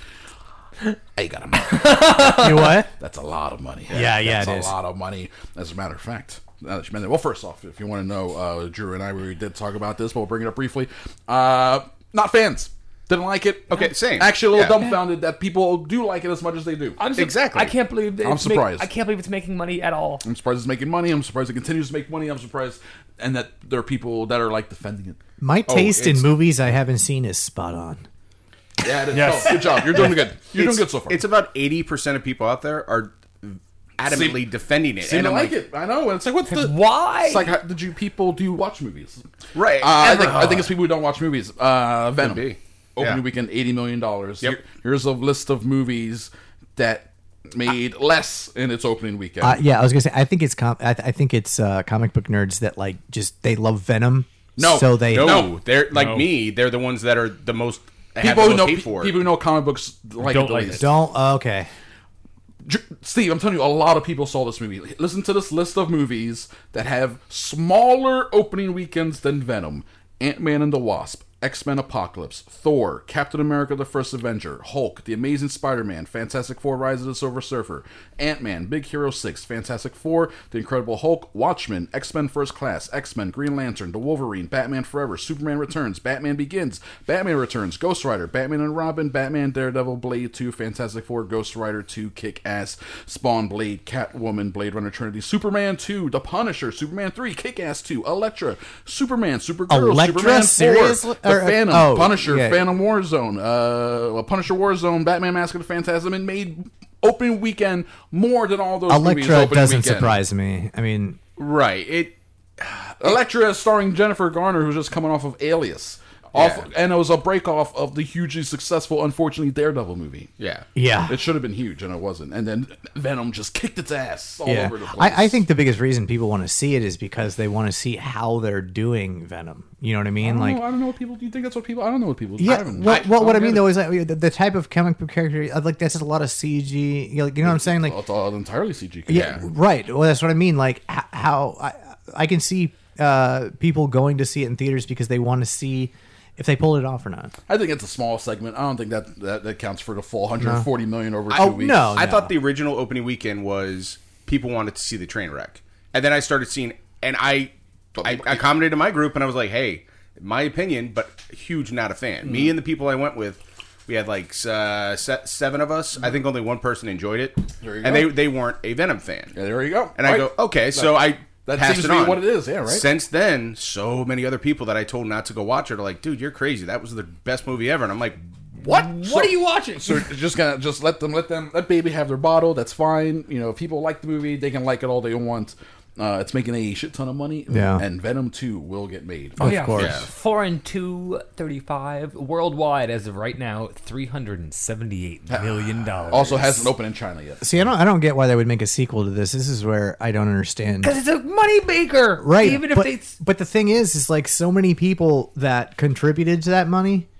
Hey, you got a money. You what? That's a lot of money. Yeah, yeah, That's it a is. lot of money. As a matter of fact. Now that you mention it. Well, first off, if you want to know, uh, Drew and I, we did talk about this, but we'll bring it up briefly. Uh, not fans. Didn't like it. Okay, same. Actually, a little Yeah. dumbfounded that people do like it as much as they do. I'm sur- Exactly. I can't believe that I'm it's make- surprised. I can't believe it's making money at all. I'm surprised it's making money. I'm surprised it continues to make money. I'm surprised, and that there are people that are like defending it. My taste in it's- movies I haven't seen is spot on. Yeah, it is. Yes. Oh, good job. You're doing good. You're it's, doing good so far. It's about eighty percent of people out there are adamantly See- defending it. Seem and to I'm like it. I know. And it's like, what's the Why? It's like, how, did you people do you watch movies? Right. Uh, I Ever. think I think it's people who don't watch movies. Uh, Venom. Could be. Opening Yeah. weekend, eighty million dollars. Yep. Here, here's a list of movies that made less in its opening weekend. Uh, yeah, I was gonna say I think it's com- I, th- I think it's uh, comic book nerds that like just they love Venom. No. so they No, No. they're like No. me. They're the ones that are the most have people the who most know hate pe- for it. people who know comic books like Don't it the like least. it. don't. Uh, okay, Dr- Steve, I'm telling you, a lot of people saw this movie. Listen to this list of movies that have smaller opening weekends than Venom: Ant-Man and the Wasp, X-Men Apocalypse, Thor, Captain America the First Avenger, Hulk, The Amazing Spider-Man, Fantastic Four Rise of the Silver Surfer, Ant-Man, Big Hero six, Fantastic Four, The Incredible Hulk, Watchmen, X-Men First Class, X-Men, Green Lantern, The Wolverine, Batman Forever, Superman Returns, Batman Begins, Batman Returns, Ghost Rider, Batman and Robin, Batman, Daredevil, Blade two, Fantastic Four, Ghost Rider two, Kick-Ass, Spawn, Blade, Catwoman, Blade Runner Trinity, Superman two, The Punisher, Superman three, Kick-Ass two, Elektra, Superman, Supergirl, Elektra? Superman four, Seriously? The Or, uh, Phantom, oh, Punisher, yeah. Phantom Warzone, uh, well, Punisher Warzone, Batman Mask of the Phantasm, and made opening weekend more than all those movies. Elektra opening doesn't weekend. surprise me. I mean, Right. It. Elektra starring Jennifer Garner, who's just coming off of Alias. Off, Yeah. and it was a break off of the hugely successful, unfortunately, Daredevil movie. Yeah. yeah. It should have been huge, and it wasn't. And then Venom just kicked its ass all Yeah. over the place. I, I think the biggest reason people want to see it is because they want to see how they're doing Venom. You know what I I mean? don't, Like, know, I don't know what people. Do you think that's what people? I don't know what people. I yeah. haven't- Well, well, what I don't mean get though it. is like the, the type of comic book character, uh, like that's just a lot of C G. You know, like, you know what I'm saying? Like, Well, it's all entirely C G. yeah, right. Well, that's what I mean. Like, h- how I, I can see uh, people going to see it in theaters because they want to see if they pulled it off or not. I think it's a small segment. I don't think that that, that counts for the full one hundred forty million over two Oh, weeks. no. I thought the original opening weekend was people wanted to see the train wreck, and then I started seeing, and I, I, I commented in my group, and I was like, "Hey, my opinion, but huge not a fan." Mm-hmm. Me and the people I went with, we had like uh, se- seven of us. I think only one person enjoyed it, There you and go. they they weren't a Venom fan. Yeah, there you go. And I Right. go, okay, so I that passed seems it to be on. what it is, yeah, right? Since then, so many other people that I told not to go watch it are like, "Dude, you're crazy. That was the best movie ever." And I'm like, "What? What are you watching? So just gonna just let them let them let baby have their bottle. That's fine. You know, if people like the movie, they can like it all they want. Uh, it's making a shit ton of money. Yeah. And Venom two will get made. Oh yeah, course. Yeah. four and two thirty-five worldwide as of right now, three hundred and seventy-eight million dollars. Also hasn't opened in China yet. See, I don't, I don't get why they would make a sequel to this. This is where I don't understand. because it's a money maker, Right. Even if but, they, but the thing is, is like so many people that contributed to that money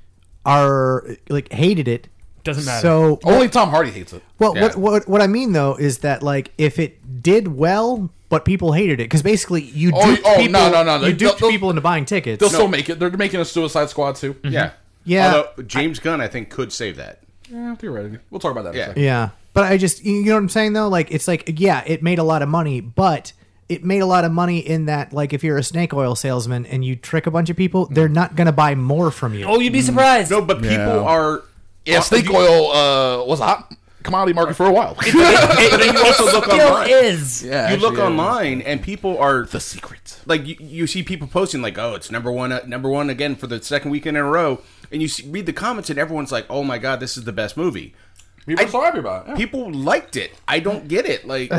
are like hated it. Doesn't matter. So Only Tom Hardy hates it. well, Yeah. what, what what I mean though is that like if it did well, but people hated it because basically you Oh, duped oh, people. no, no, no, You they'll- duped they'll- people into buying tickets. They'll still make it. They're making a Suicide Squad too. yeah, Yeah. Although James Gunn, I think, could save that. Yeah, theoretically. We'll talk about that in Yeah. a second. Yeah, but I just you know what I'm saying though. Like it's like yeah, it made a lot of money, but it made a lot of money in that like if you're a snake oil salesman and you trick a bunch of people, they're not gonna buy more from you. oh, you'd be surprised. No, but people Yeah. are. Yeah, snake oil uh, was a hot commodity market for a while. But then you also look Still online. is. yeah, You look actually, yeah. online, and people are The secret. like you, you see people posting like, "Oh, it's number one, uh, number one again for the second weekend in a row," and you see, read the comments, and everyone's like, "Oh my god, this is the best movie." People are I- so happy about it. Yeah. People liked it. I don't get it. Like,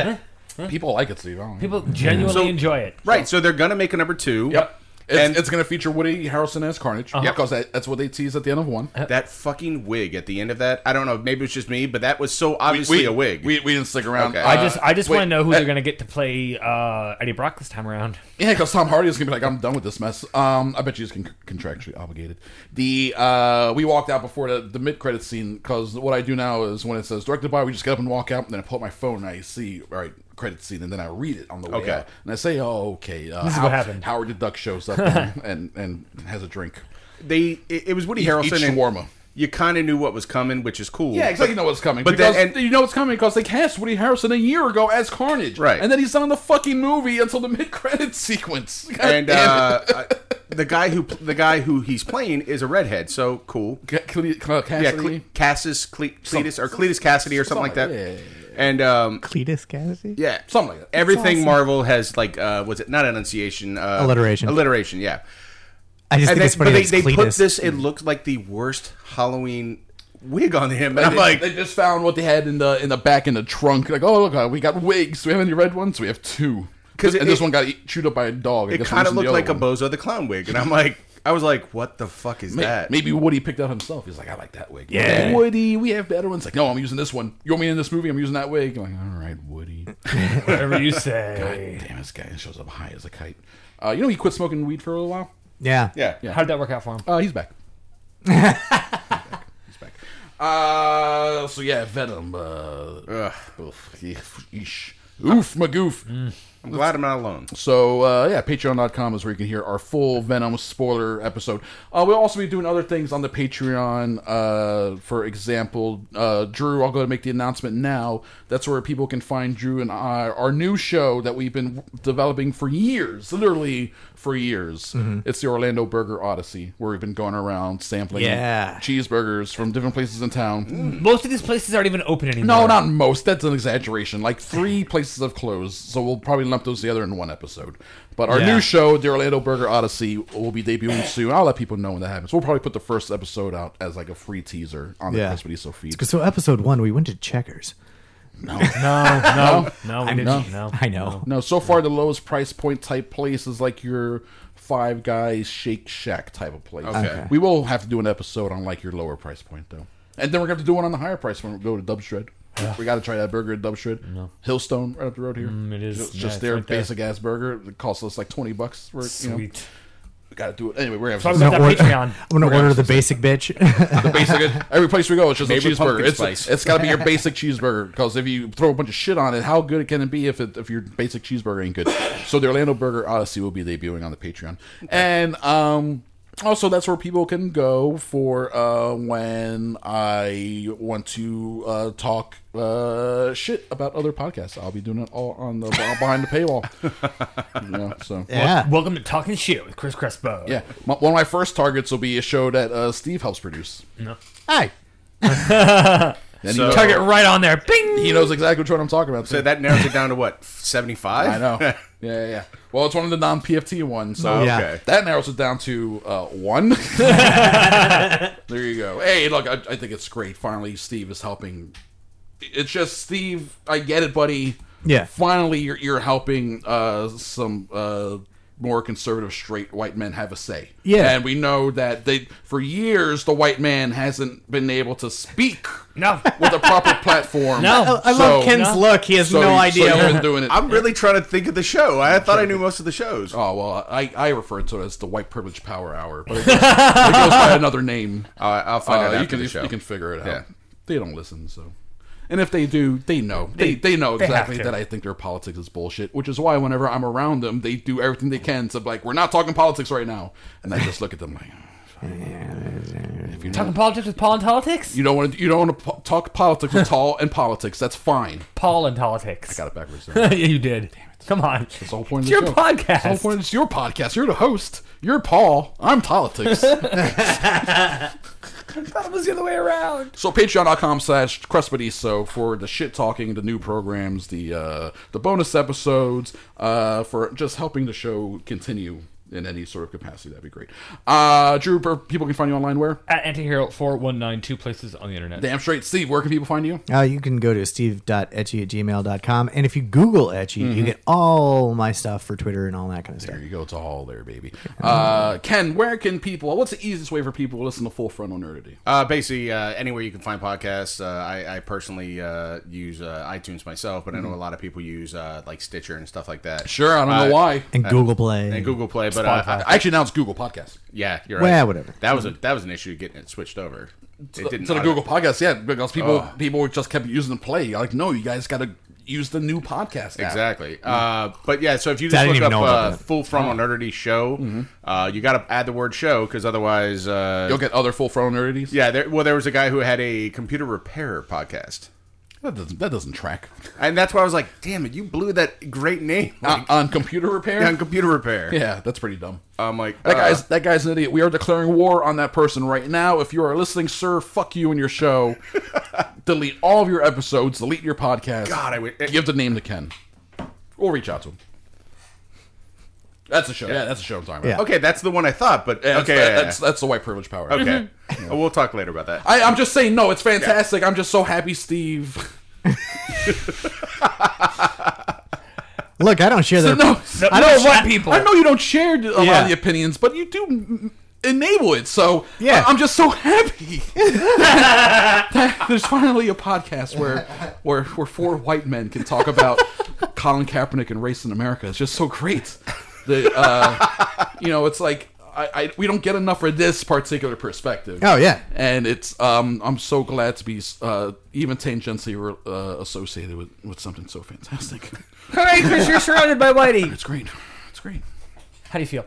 People like it, Steve. I don't know. People genuinely So- enjoy it. right? So they're gonna make a number two. Yep. It's, And- it's going to feature Woody Harrelson as Carnage. Uh-huh. Yeah, because that, that's what they teased at the end of one. That fucking wig at the end of that. I don't know. Maybe it's just me, but that was so obviously a wig. We, we didn't stick around. Okay. Uh, I just, I just wait, want to know who uh, they're gonna get to play uh, Eddie Brock this time around. Yeah, because Tom Hardy is gonna be like, I'm done with this mess. Um, I bet you he's con- contractually obligated. The uh, we walked out before the, the mid credit scene because what I do now is when it says directed by, we just get up and walk out, and then I pull up my phone and I see all right credit scene, and then I read it on the way Okay. out, and I say, oh okay, uh, This is How- what happened. Howard the Duck shows up and, and and has a drink. They it, it was Woody Eat- Harrelson eat and shawarma. you kind of knew what was coming, which is cool. Yeah, exactly. You know what's coming. but because then- and- you know what's coming because they cast Woody Harrelson a year ago as Carnage, Right. And then he's not in the fucking movie until the mid credit sequence. God And damn uh, it. uh, the guy who the guy who he's playing is a redhead, so cool. Ca- Cle- Cle- Yeah, Cassidy? Cle- Cassis, Cle- Cletus, or Cletus Cassidy, or something, like that. Something like- yeah, yeah, And um, Cletus Cassidy. yeah, Something like that. Everything awesome. Marvel has like uh, was it not enunciation? Uh, Alliteration. Alliteration. Yeah. I just And think they, it's but funny. they, that they it's put Cletus. this. It looked like the worst Halloween wig on him, and I'm they, like, they just found what they had in the in the back in the trunk. Like, oh look, uh, we got wigs. Do we have any red ones? We have two. 'Cause and it- this it- one got eat, chewed up by a dog. I it guess kind of we're using looked the like a other one. Bozo the Clown wig, and I'm like, I was like, what the fuck is May- that? Maybe Woody picked out himself. He's like, I like that wig. Yeah. Woody, we have better ones. Like, no, I'm using this one. You want me in this movie? I'm using that wig. I'm like, all right, Woody. Whatever you say. Damn, this guy shows up high as a kite. Uh, you know, he quit smoking weed for a little while. Yeah. Yeah, Yeah. How did that work out for him? Uh, he's back. he's back. He's back. Uh, so yeah, Venom. Uh, Ugh. oof, yeesh. Oof, magoof. I'm glad I'm not alone. So, uh, yeah, patreon dot com is where you can hear our full Venom spoiler episode. Uh, we'll also be doing other things on the Patreon. Uh, for example, uh, Drew, I'll go and make the announcement now. That's where people can find Drew and I, our new show that we've been developing for years, literally for years. It's the Orlando Burger Odyssey, where we've been going around sampling Yeah. cheeseburgers from different places in town. Most of these places aren't even open anymore. No, not most. That's an exaggeration. Like three places have closed, so we'll probably lump those together in one episode. But our Yeah. new show, The Orlando Burger Odyssey, will be debuting soon. I'll let people know when that happens. We'll probably put the first episode out as like a free teaser on the Yeah. Crespediso feed. So episode one, we went to Checkers. No, no, no, we I didn't. know. No, I know. No, so far the lowest price point type place is like your Five Guys Shake Shack type of place. Okay. Okay. We will have to do an episode on like your lower price point though. And then we're going to have to do one on the higher price when we go to Dub Shred. We got to try that burger at Dub Shred. No. Hillstone, right up the road here. Mm, it is. Just, Yeah, just it's their right there. basic ass burger. It costs us like twenty bucks. For, you know, Sweet. we got to do it. Anyway, we're going Talk to have about some that Patreon. I'm gonna order the basic bitch. the basic. Every place we go, it's just Made a with cheeseburger. pumpkin It's spice. it's got to be your basic cheeseburger because if you throw a bunch of shit on it, how good can it be if it, if your basic cheeseburger ain't good? So the Orlando Burger Odyssey will be debuting on the Patreon, and um. Also, that's where people can go for uh, when I want to uh, talk uh, shit about other podcasts. I'll be doing it all on the behind the paywall. You know, so Yeah. Welcome to Talking Shit with Chris Crespo. yeah, my, one of my first targets will be a show that uh, Steve helps produce. No. Hey. And So- he, Target right on there. Bing. he knows exactly which one I'm talking about. So too. that narrows it down to what, seventy-five? I know. Yeah, yeah, yeah. Well, it's one of the non-P F T ones, so Oh, Yeah. okay. that narrows it down to uh, one. There you go. Hey, look, I, I think it's great. Finally, Steve is helping. It's just Steve. I get it, buddy. Yeah. Finally, you're you're helping uh, some uh, more conservative straight white men have a say. Yeah. and we know that they for years the white man hasn't been able to speak No. with a proper platform. No. I love So- Ken's no. look. He has So, no so idea. you've been doing it. I'm really trying to think of the show. I thought I knew most of the shows. Oh well, I, I refer to it as the White Privilege Power Hour, but it goes, it goes by another name. Uh, I'll find Uh, out you after can the you, show. you can figure it out. Yeah. They don't listen, so. And if they do, they know. They they know they have exactly to. that I think their politics is bullshit, which is why whenever I'm around them, they do everything they can to like, we're not talking politics right now, and I just look at them like, if you Talking don't, politics with Paul and politics? you don't want to you don't want to po- talk politics with Tall and politics. That's fine. Paul and politics. Got it backwards. There. yeah, you did. Come on. That's the whole point of It's the your show. podcast. That's the whole point. It's your podcast. You're the host. You're Paul. I'm politics. I thought it was the other way around. So patreon.com slash Crespediso for the shit talking, the new programs, the uh, the bonus episodes, uh, for just helping the show continue in any sort of capacity. That'd be great. Uh, Drew, per- people can find you online where? At Antihero four one nine, two places on the internet. Damn straight. Steve, where can people find you? Uh, you can go to steve dot etchy at gmail dot com, and if you Google Etchy, Mm-hmm. you get all my stuff for Twitter and all that kind of stuff. There you go. It's all there, baby. Uh, Ken, where can people, what's the easiest way for people to listen to Full Frontal Nerdity? Uh, basically, uh, anywhere you can find podcasts. Uh, I, I personally uh, use uh, iTunes myself, but I know a lot of people use uh, like Stitcher and stuff like that. Sure, I don't Uh, know why. And Google Play. And Google Play, but uh, Spotify. I- Actually, now it's Google Podcast. yeah, you're Well, right. whatever. That was a that was an issue getting it switched over. It To didn't the auto- Google Podcast, yeah, because people Oh. people just kept using the Play. Like, no, you guys got to use the new podcast app. Exactly. Uh, but yeah, so if you I just didn't look even up know about uh, that. Full Frontal Nerdity Show, uh, you got to add the word show because otherwise, uh, You'll get other Full Frontal Nerdities. yeah. There, well, there was a guy who had a computer repair podcast, That doesn't, that doesn't track. and that's why I was like, "Damn it, you blew that great name Uh, like, on computer repair? on computer repair." Yeah, that's pretty dumb. I'm like, That uh, guy's that guy's an idiot. We are declaring war on that person right now. If you are listening, sir, fuck you and your show. Delete all of your episodes. Delete your podcast. God, I would- give the name to Ken. Or reach out to him. That's the show. Yeah, that's the show I'm talking about. Yeah. Okay, that's the one I thought, but Yeah, okay, that's, yeah, that's that's the white privilege power. yeah. okay. We'll talk later about that. I, I'm just saying, no, it's fantastic. I'm just so happy, Steve. Look, I don't share their. No, I don't want people. I know you don't share a lot Yeah. of the opinions, but you do m- enable it. So Yeah. I- I'm just so happy that there's finally a podcast where where where four white men can talk about Colin Kaepernick and race in America. It's just so great. The uh, you know, it's like I, I we don't get enough for this particular perspective. Oh, yeah. and it's um I'm so glad to be uh, even tangentially uh, associated with with something so fantastic. Hooray, Chris, you're surrounded by Whitey. It's great. It's great. How do you feel?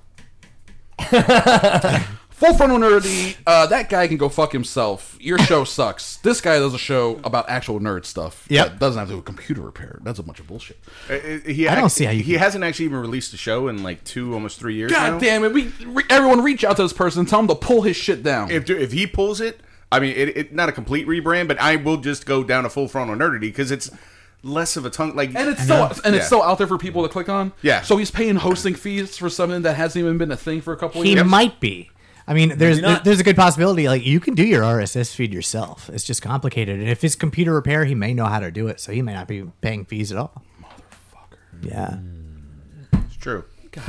Full Frontal Nerdity, uh, that guy can go fuck himself. Your show sucks. This guy does a show about actual nerd stuff. Yep. That doesn't have to do with computer repair. That's a bunch of bullshit. Uh, uh, he I don't act- see how you he can- hasn't actually even released a show in like two, almost three years. now. God damn it. We, re, everyone reach out to this person and tell him to pull his shit down. If if he pulls it, I mean, it, it not a complete rebrand, but I will just go down to Full Frontal Nerdity because it's less of a tongue like. And it's still and Yeah. it's still out there for people to click on. Yeah. So he's paying hosting fees for something that hasn't even been a thing for a couple of He years. might be. I mean, there's not. there's a good possibility. Like you can do your R S S feed yourself. It's just complicated. And if it's computer repair, he may know how to do it, so he may not be paying fees at all. Motherfucker. Yeah. It's true.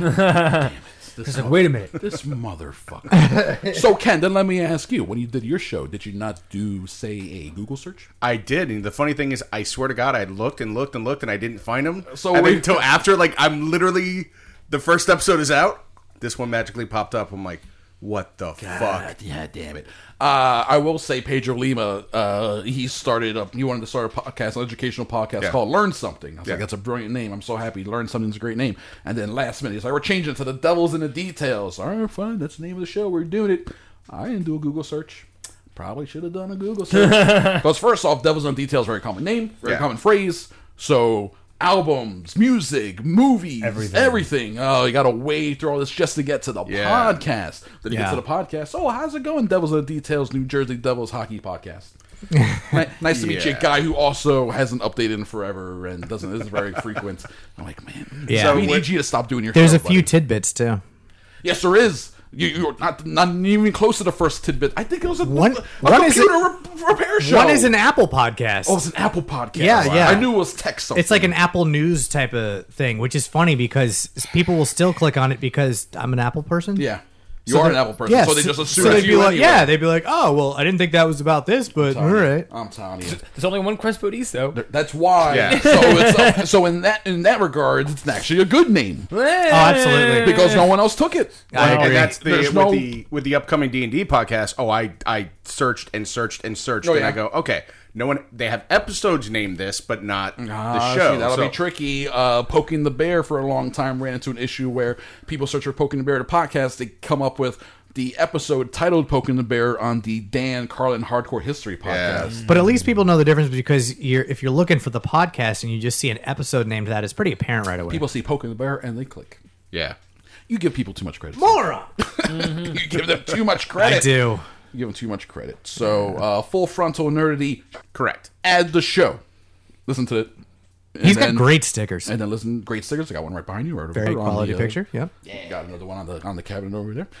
It's like, wait a minute. This motherfucker. So Ken, then let me ask you: when you did your show, did you not do, say, a Google search? I did, and the funny thing is, I swear to God, I looked and looked and looked, and I didn't find them. So So wait- until after, like, I'm literally the first episode is out. This one magically popped up. I'm like, what the fuck? Yeah, damn it. Uh, I will say Pedro Lima, uh, he started up, he wanted to start a podcast, an educational podcast Yeah. called Learn Something. I was Yeah. like, that's a brilliant name. I'm so happy. Learn Something's a great name. And then last minute, he's like, we're changing it to The Devil's in the Details. All right, fine. That's the name of the show. We're doing it. I didn't do a Google search. Probably should have done a Google search. Because first off, Devil's in the Details, very common name, very Yeah. common phrase. So albums, music, movies, Everything. everything. Oh, you got to wade through all this just to get to the Yeah. podcast. Then you Yeah. get to the podcast. Oh, how's it going? Devils in the Details, New Jersey Devils hockey podcast. Ni- nice to meet you, Yeah. guy who also hasn't updated in forever and doesn't is very frequent. I'm like, man, Yeah. so we So need what- you to stop doing your. There's show, a few buddy. tidbits too. Yes, there is. You, you're not not even close to the first tidbit. I think it was a, One- a one is computer re- repair show. One is an Apple podcast. Oh, it's an Apple podcast. Yeah, yeah. I knew it was tech something. It's like an Apple News type of thing, which is funny because people will still click on it because I'm an Apple person. Yeah. You So are an they're- Apple person, yeah, so they just assume so it's they'd be you like, anyway. yeah, they'd be like, oh, well, I didn't think that was about this, but all right. I'm telling you. There's only one Crespodiso. That's why. Yeah. So it's uh, so in that in that regard, it's actually a good name Oh, absolutely. because no one else took it. I agree. And that's the There's with no- the with the upcoming D and D podcast. Oh, I I searched and searched and searched, Oh, and yeah. I go, okay, no one. They have episodes named this, but not Ah, the show. see, that'll So- be tricky. Uh, Poking the Bear for a long time ran into an issue where people search for Poking the Bear the podcast. They come up with the episode titled Poking the Bear on the Dan Carlin Hardcore History podcast. But at least people know the difference because you're if you're looking for the podcast and you just see an episode named that, it's pretty apparent right away. People see Poking the Bear and they click. Yeah. You give people too much credit. moron. You give them too much credit. I do. You give them too much credit. So, uh, Full Frontal Nerdity, Correct. add the show. Listen to it. And He's then- got great stickers. And then listen, great stickers. I got one right behind you. Right over Very there on quality the, uh, picture. Yep. Got another one on the on the cabinet over there.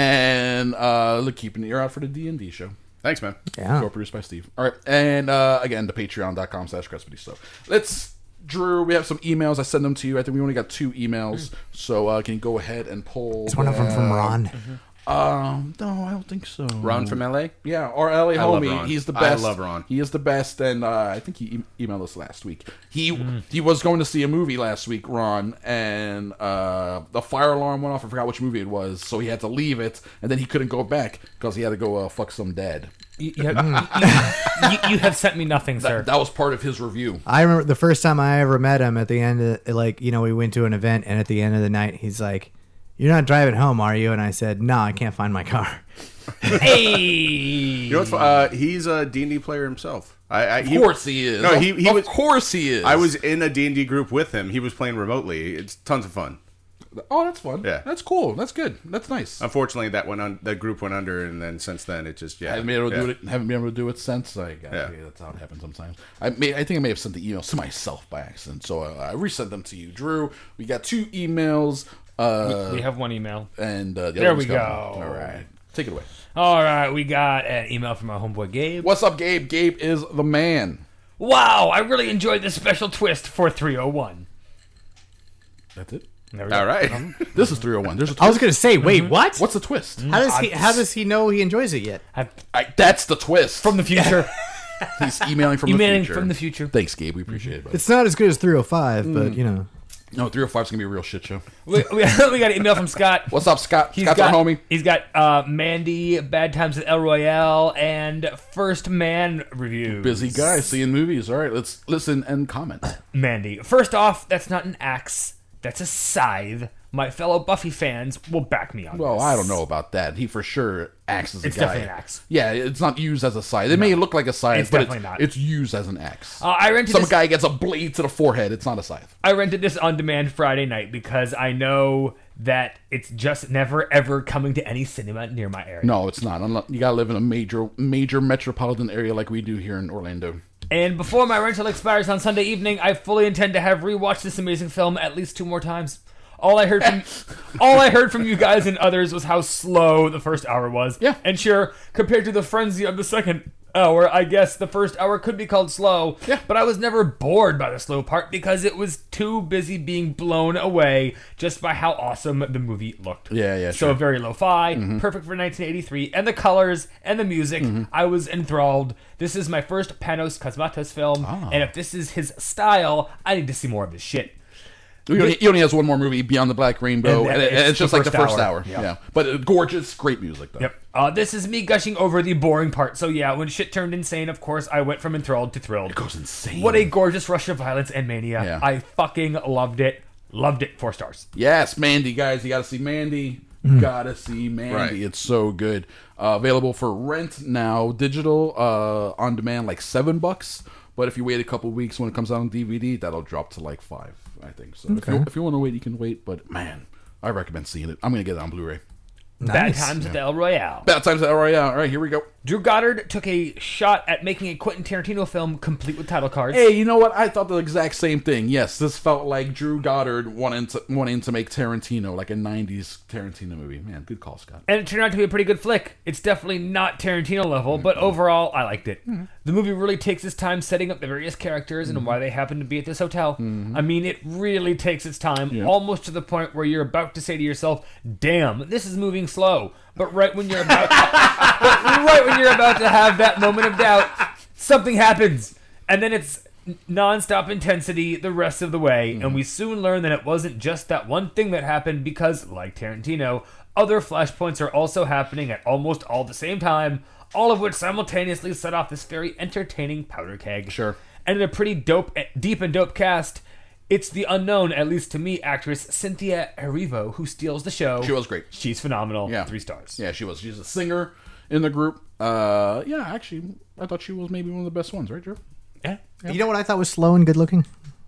And uh, look, keeping the ear out for the D and D show. Thanks, man. Yeah. Co-produced by Steve. All right. And uh, again, the patreon.com slash Crespity. So let's, Drew, we have some emails. I sent them to you. I think we only got two emails. So uh, can you go ahead and pull. It's one of them from Ron. Um, no, I don't think so. Ron from L A. Yeah, our L A I love homie. Ron. He's the I best. love Ron. He is the best, and uh, I think he e- emailed us last week. He he was going to see a movie last week, Ron, and uh, the fire alarm went off. I forgot which movie it was, so he had to leave it, and then he couldn't go back because he had to go uh, fuck some dad. You, you, have, you, you, you have sent me nothing, sir. That, that was part of his review. I remember the first time I ever met him at the end of, like, you know, we went to an event and at the end of the night, he's like, "You're not driving home, are you?" And I said, "No, I can't find my car." Hey! You know what's fu- uh, he's a D and D player himself. I, I, Of course he is. No, he, he of was. course he is. I was in a D and D group with him. He was playing remotely. It's tons of fun. Oh, that's fun. Yeah. That's cool. That's good. That's nice. Unfortunately, that went on. The group went under, and then since then, it just yeah. I haven't been able to yeah. do it. Haven't been able to do it since. I got Yeah. that's how it happens sometimes. I may. I think I may have sent the emails to myself by accident, so uh, I resent them to you, Drew. We got two emails. Uh, We have one email. and uh, the There other we one's go. coming. All right, take it away. All right, we got an email from our homeboy Gabe. What's up, Gabe? Gabe is the man. Wow, I really enjoyed this special twist for three oh one. That's it. There we go. All right. This is three oh one. There's a twist. I was gonna say, wait, what? What's the twist? How does he? How does he know he enjoys it yet? I've- I, that's the twist. From the future. He's emailing from Emailing the future. from the future. Thanks, Gabe. We appreciate it. Brother. It's not as good as three oh five, but you know. No, three oh five is gonna be a real shit show. we, we, we got an email from Scott. What's up, Scott? He's Scott's got, our homie. He's got uh, Mandy, Bad Times at El Royale, and First Man reviews. Busy guy seeing movies. All right, let's listen and comment. Mandy. First off, that's not an axe. That's a scythe. My fellow Buffy fans will back me on Well, this. I don't know about that. He for sure acts as a It's guy. definitely an axe. Yeah, it's not used as a scythe. It may look like a scythe, It's but definitely it's, not. it's used as an axe. Uh, I rented Some this, guy gets a blade to the forehead. It's not a scythe. I rented this on demand Friday night because I know that it's just never ever coming to any cinema near my area. No, it's not. Unless, you gotta live in a major, major metropolitan area like we do here in Orlando. And before my rental expires on Sunday evening, I fully intend to have rewatched this amazing film at least two more times. All I heard from all I heard from you guys and others was how slow the first hour was. Yeah. And sure, compared to the frenzy of the second hour, I guess the first hour could be called slow. Yeah. But I was never bored by the slow part because it was too busy being blown away just by how awesome the movie looked. Yeah, yeah, So sure. very lo-fi, perfect for nineteen eighty-three, and the colors and the music, I was enthralled. This is my first Panos Cosmatos film, and if this is his style, I need to see more of his shit. He only, he only has one more movie, Beyond the Black Rainbow, And and, that- it- and it's it's just the like the first first hour. hour. Yeah. Yeah. But uh, gorgeous, great music, though. Yep. Uh, this is me gushing over the boring part. So yeah, when shit turned insane, of course, I went from enthralled to thrilled. It goes insane. What a gorgeous rush of violence and mania. Yeah. I fucking loved it. Loved it. Four stars. Yes, Mandy, guys. You got to see Mandy. Gotta see Mandy. Right. It's so good. Uh, available for rent now, digital, uh, on demand, like seven bucks. But if you wait a couple weeks when it comes out on D V D, that'll drop to like five, I think. So if you, if you want to wait, you can wait. But man, I recommend seeing it. I'm gonna get it on Blu-ray. Bad Nice. Times at El Royale. Bad times at Royale. All right, here we go. Drew Goddard took a shot at making a Quentin Tarantino film complete with title cards. Hey, you know what? I thought the exact same thing. Yes, this felt like Drew Goddard wanting to wanting to make Tarantino, like a nineties Tarantino movie. Man, good call, Scott. And it turned out to be a pretty good flick. It's definitely not Tarantino level, but overall, I liked it. The movie really takes its time setting up the various characters and why they happen to be at this hotel. I mean, it really takes its time, Yeah. almost to the point where you're about to say to yourself, damn, this is moving slow. But right when you're about but right when you're about to have that moment of doubt, something happens. And then it's non-stop intensity the rest of the way, and we soon learn that it wasn't just that one thing that happened because, like Tarantino, other flashpoints are also happening at almost all the same time, all of which simultaneously set off this very entertaining powder keg. Sure. And in a pretty dope, deep and dope cast, it's the unknown, at least to me, actress Cynthia Erivo who steals the show. She was great. She's phenomenal. Yeah. Three stars. Yeah, she was. She's a singer in the group. Uh, yeah, actually, I thought she was maybe one of the best ones, right, Drew? Yeah. You know what I thought was slow and good looking?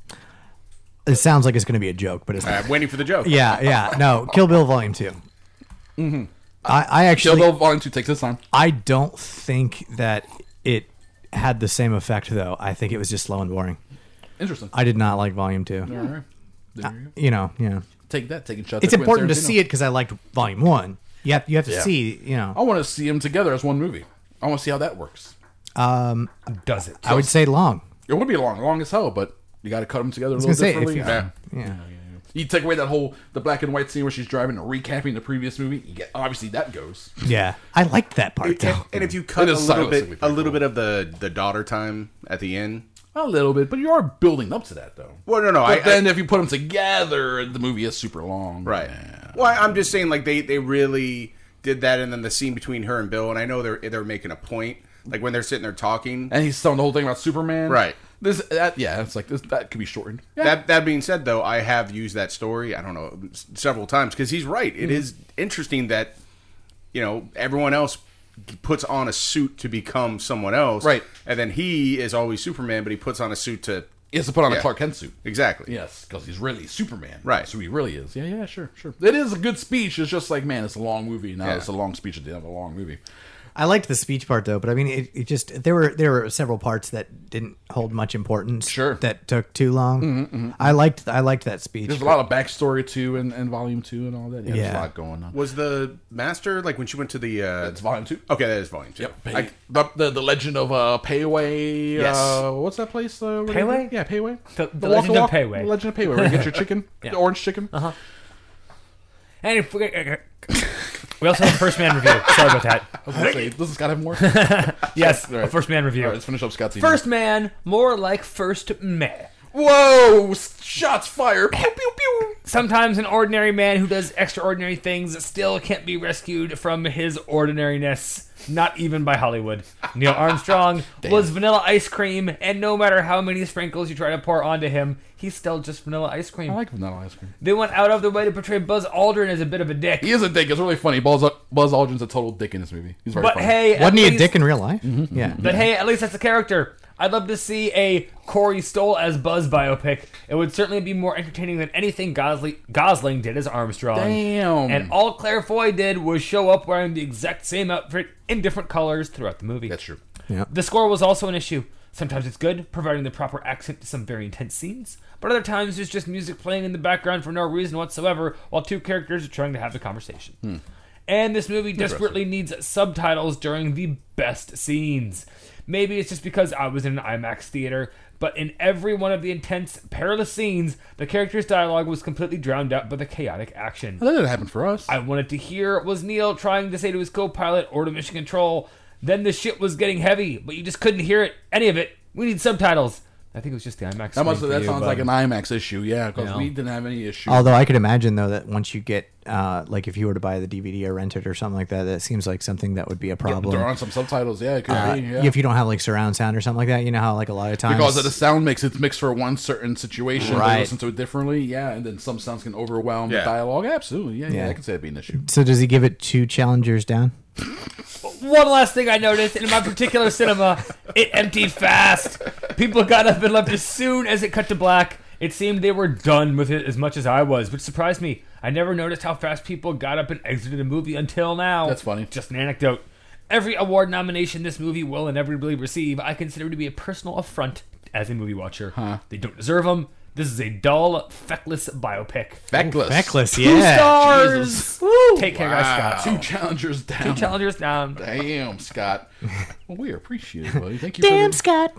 It sounds like it's going to be a joke, but it's not. I'm waiting for the joke. Yeah, yeah. No, Kill Bill Volume two. Mm-hmm. I, I actually, Kill Bill Volume Two takes this time. I don't think that it had the same effect though. I think it was just slow and boring. Interesting. I did not like Volume two. All right. There you go. You know, yeah. Take that. Taking shots. It's at Quentin important to Tarantino. see it because I liked Volume one. You have, you have to Yeah. see, you know. I want to see them together as one movie. I want to see how that works. Does it? I would say long. It would be long, long as hell, but you got to cut them together a I was little gonna say, if differently. you- Yeah. Yeah. You take away that whole the black and white scene where she's driving and recapping the previous movie. You get obviously that goes. Yeah. I liked that part And, though. and if you cut It a is little stylistically bit, pretty a little cool. bit of the the daughter time at the end. A little bit, but you are building up to that though. Well, no, no. But I, then I, if you put them together, the movie is super long. right. Yeah. Well, I'm just saying, like they they really did that, and then the scene between her and Bill, and I know they're they're making a point, like when they're sitting there talking. And he's telling the whole thing about Superman. Right. This, that, yeah, it's like this. That could be shortened. Yeah. That that being said, though, I have used that story. I don't know s- several times because he's right. It is interesting that you know everyone else puts on a suit to become someone else, Right. And then he is always Superman, but he puts on a suit to He has to put on Yeah. a Clark Kent suit. exactly. Yes, because he's really Superman. Right. That's who he really is. Yeah, yeah, sure, sure. It is a good speech. It's just like, man, it's a long movie. Now Yeah. it's a long speech at the end of a long movie. I liked the speech part though, but I mean, it, it just there were there were several parts that didn't hold much importance. Sure. that took too long. I liked I liked that speech. There's a lot of backstory too in, in Volume Two and all that. Yeah, there's a Yeah. lot going on. Was the master like when she went to the? Uh, It's Volume Two. okay, that is volume two. Yep. Pay, I- the, the the Legend of uh, Payway. Yes. Uh, what's that place? Uh, where they Payway? do- Yeah, Payway. The- the Walk Legend of Walk- Payway. The Legend of Payway. Where you get your chicken, the orange chicken. Uh huh. And if we, we also have a First Man review. Sorry about that. I was gonna say, does Scott have more? Yes, All a right. First Man review. All right, let's finish up Scott's email. First Man, more like First Man. Whoa! Shots fired. Pew pew pew. Sometimes an ordinary man who does extraordinary things still can't be rescued from his ordinariness, not even by Hollywood. Neil Armstrong was vanilla ice cream, and no matter how many sprinkles you try to pour onto him, he's still just vanilla ice cream. I like vanilla ice cream. They went out of their way to portray Buzz Aldrin as a bit of a dick. He is a dick. It's really funny. Buzz, Buzz Aldrin's a total dick in this movie. He's very But funny. hey, at Wasn't he a least- dick in real life? Yeah. But hey, at least that's a character. I'd love to see a Corey Stoll as Buzz biopic. It would certainly be more entertaining than anything Gosling, Gosling did as Armstrong. Damn. And all Claire Foy did was show up wearing the exact same outfit in different colors throughout the movie. That's true. Yeah. The score was also an issue. Sometimes it's good, providing the proper accent to some very intense scenes, but other times there's just music playing in the background for no reason whatsoever while two characters are trying to have a conversation. Hmm. And this movie desperately needs subtitles during the best scenes. Maybe it's just because I was in an IMAX theater, but in every one of the intense, perilous scenes, the character's dialogue was completely drowned out by the chaotic action. Well, that didn't happen for us. I wanted to hear was Neil trying to say to his co-pilot or to Mission Control, then the shit was getting heavy, but you just couldn't hear it, any of it. We need subtitles. I think it was just the IMAX. That must. screen for That you, sounds but- like an IMAX issue, yeah, because You know. we didn't have any issue. Although I could imagine though that once you get uh, like if you were to buy the D V D or rent it or something like that, that seems like something that would be a problem. There are some subtitles, yeah, it could Uh, be, yeah. If you don't have like surround sound or something like that, you know how like a lot of times Because of the sound mix, it's mixed for one certain situation. They Right. listen to it differently, yeah, and then some sounds can overwhelm the Yeah. dialogue. Absolutely, yeah, yeah, Yeah. I can say it'd be an issue. So does he give it two challengers down? One last thing I noticed, in my particular cinema, it emptied fast. People got up and left as soon as it cut to black. It seemed they were done with it as much as I was, which surprised me. I never noticed how fast people got up and exited a movie until now. That's funny. Just an anecdote. Every award nomination this movie will inevitably receive, I consider to be a personal affront as a movie watcher. Huh. They don't deserve them. This is a dull, feckless biopic. Feckless. Feckless, Two yeah. stars. Jesus. Woo! Take care, guys, Scott. Two challengers down. Two challengers down. Damn, Scott. Well, we appreciate it, buddy. Thank you Damn, for Scott.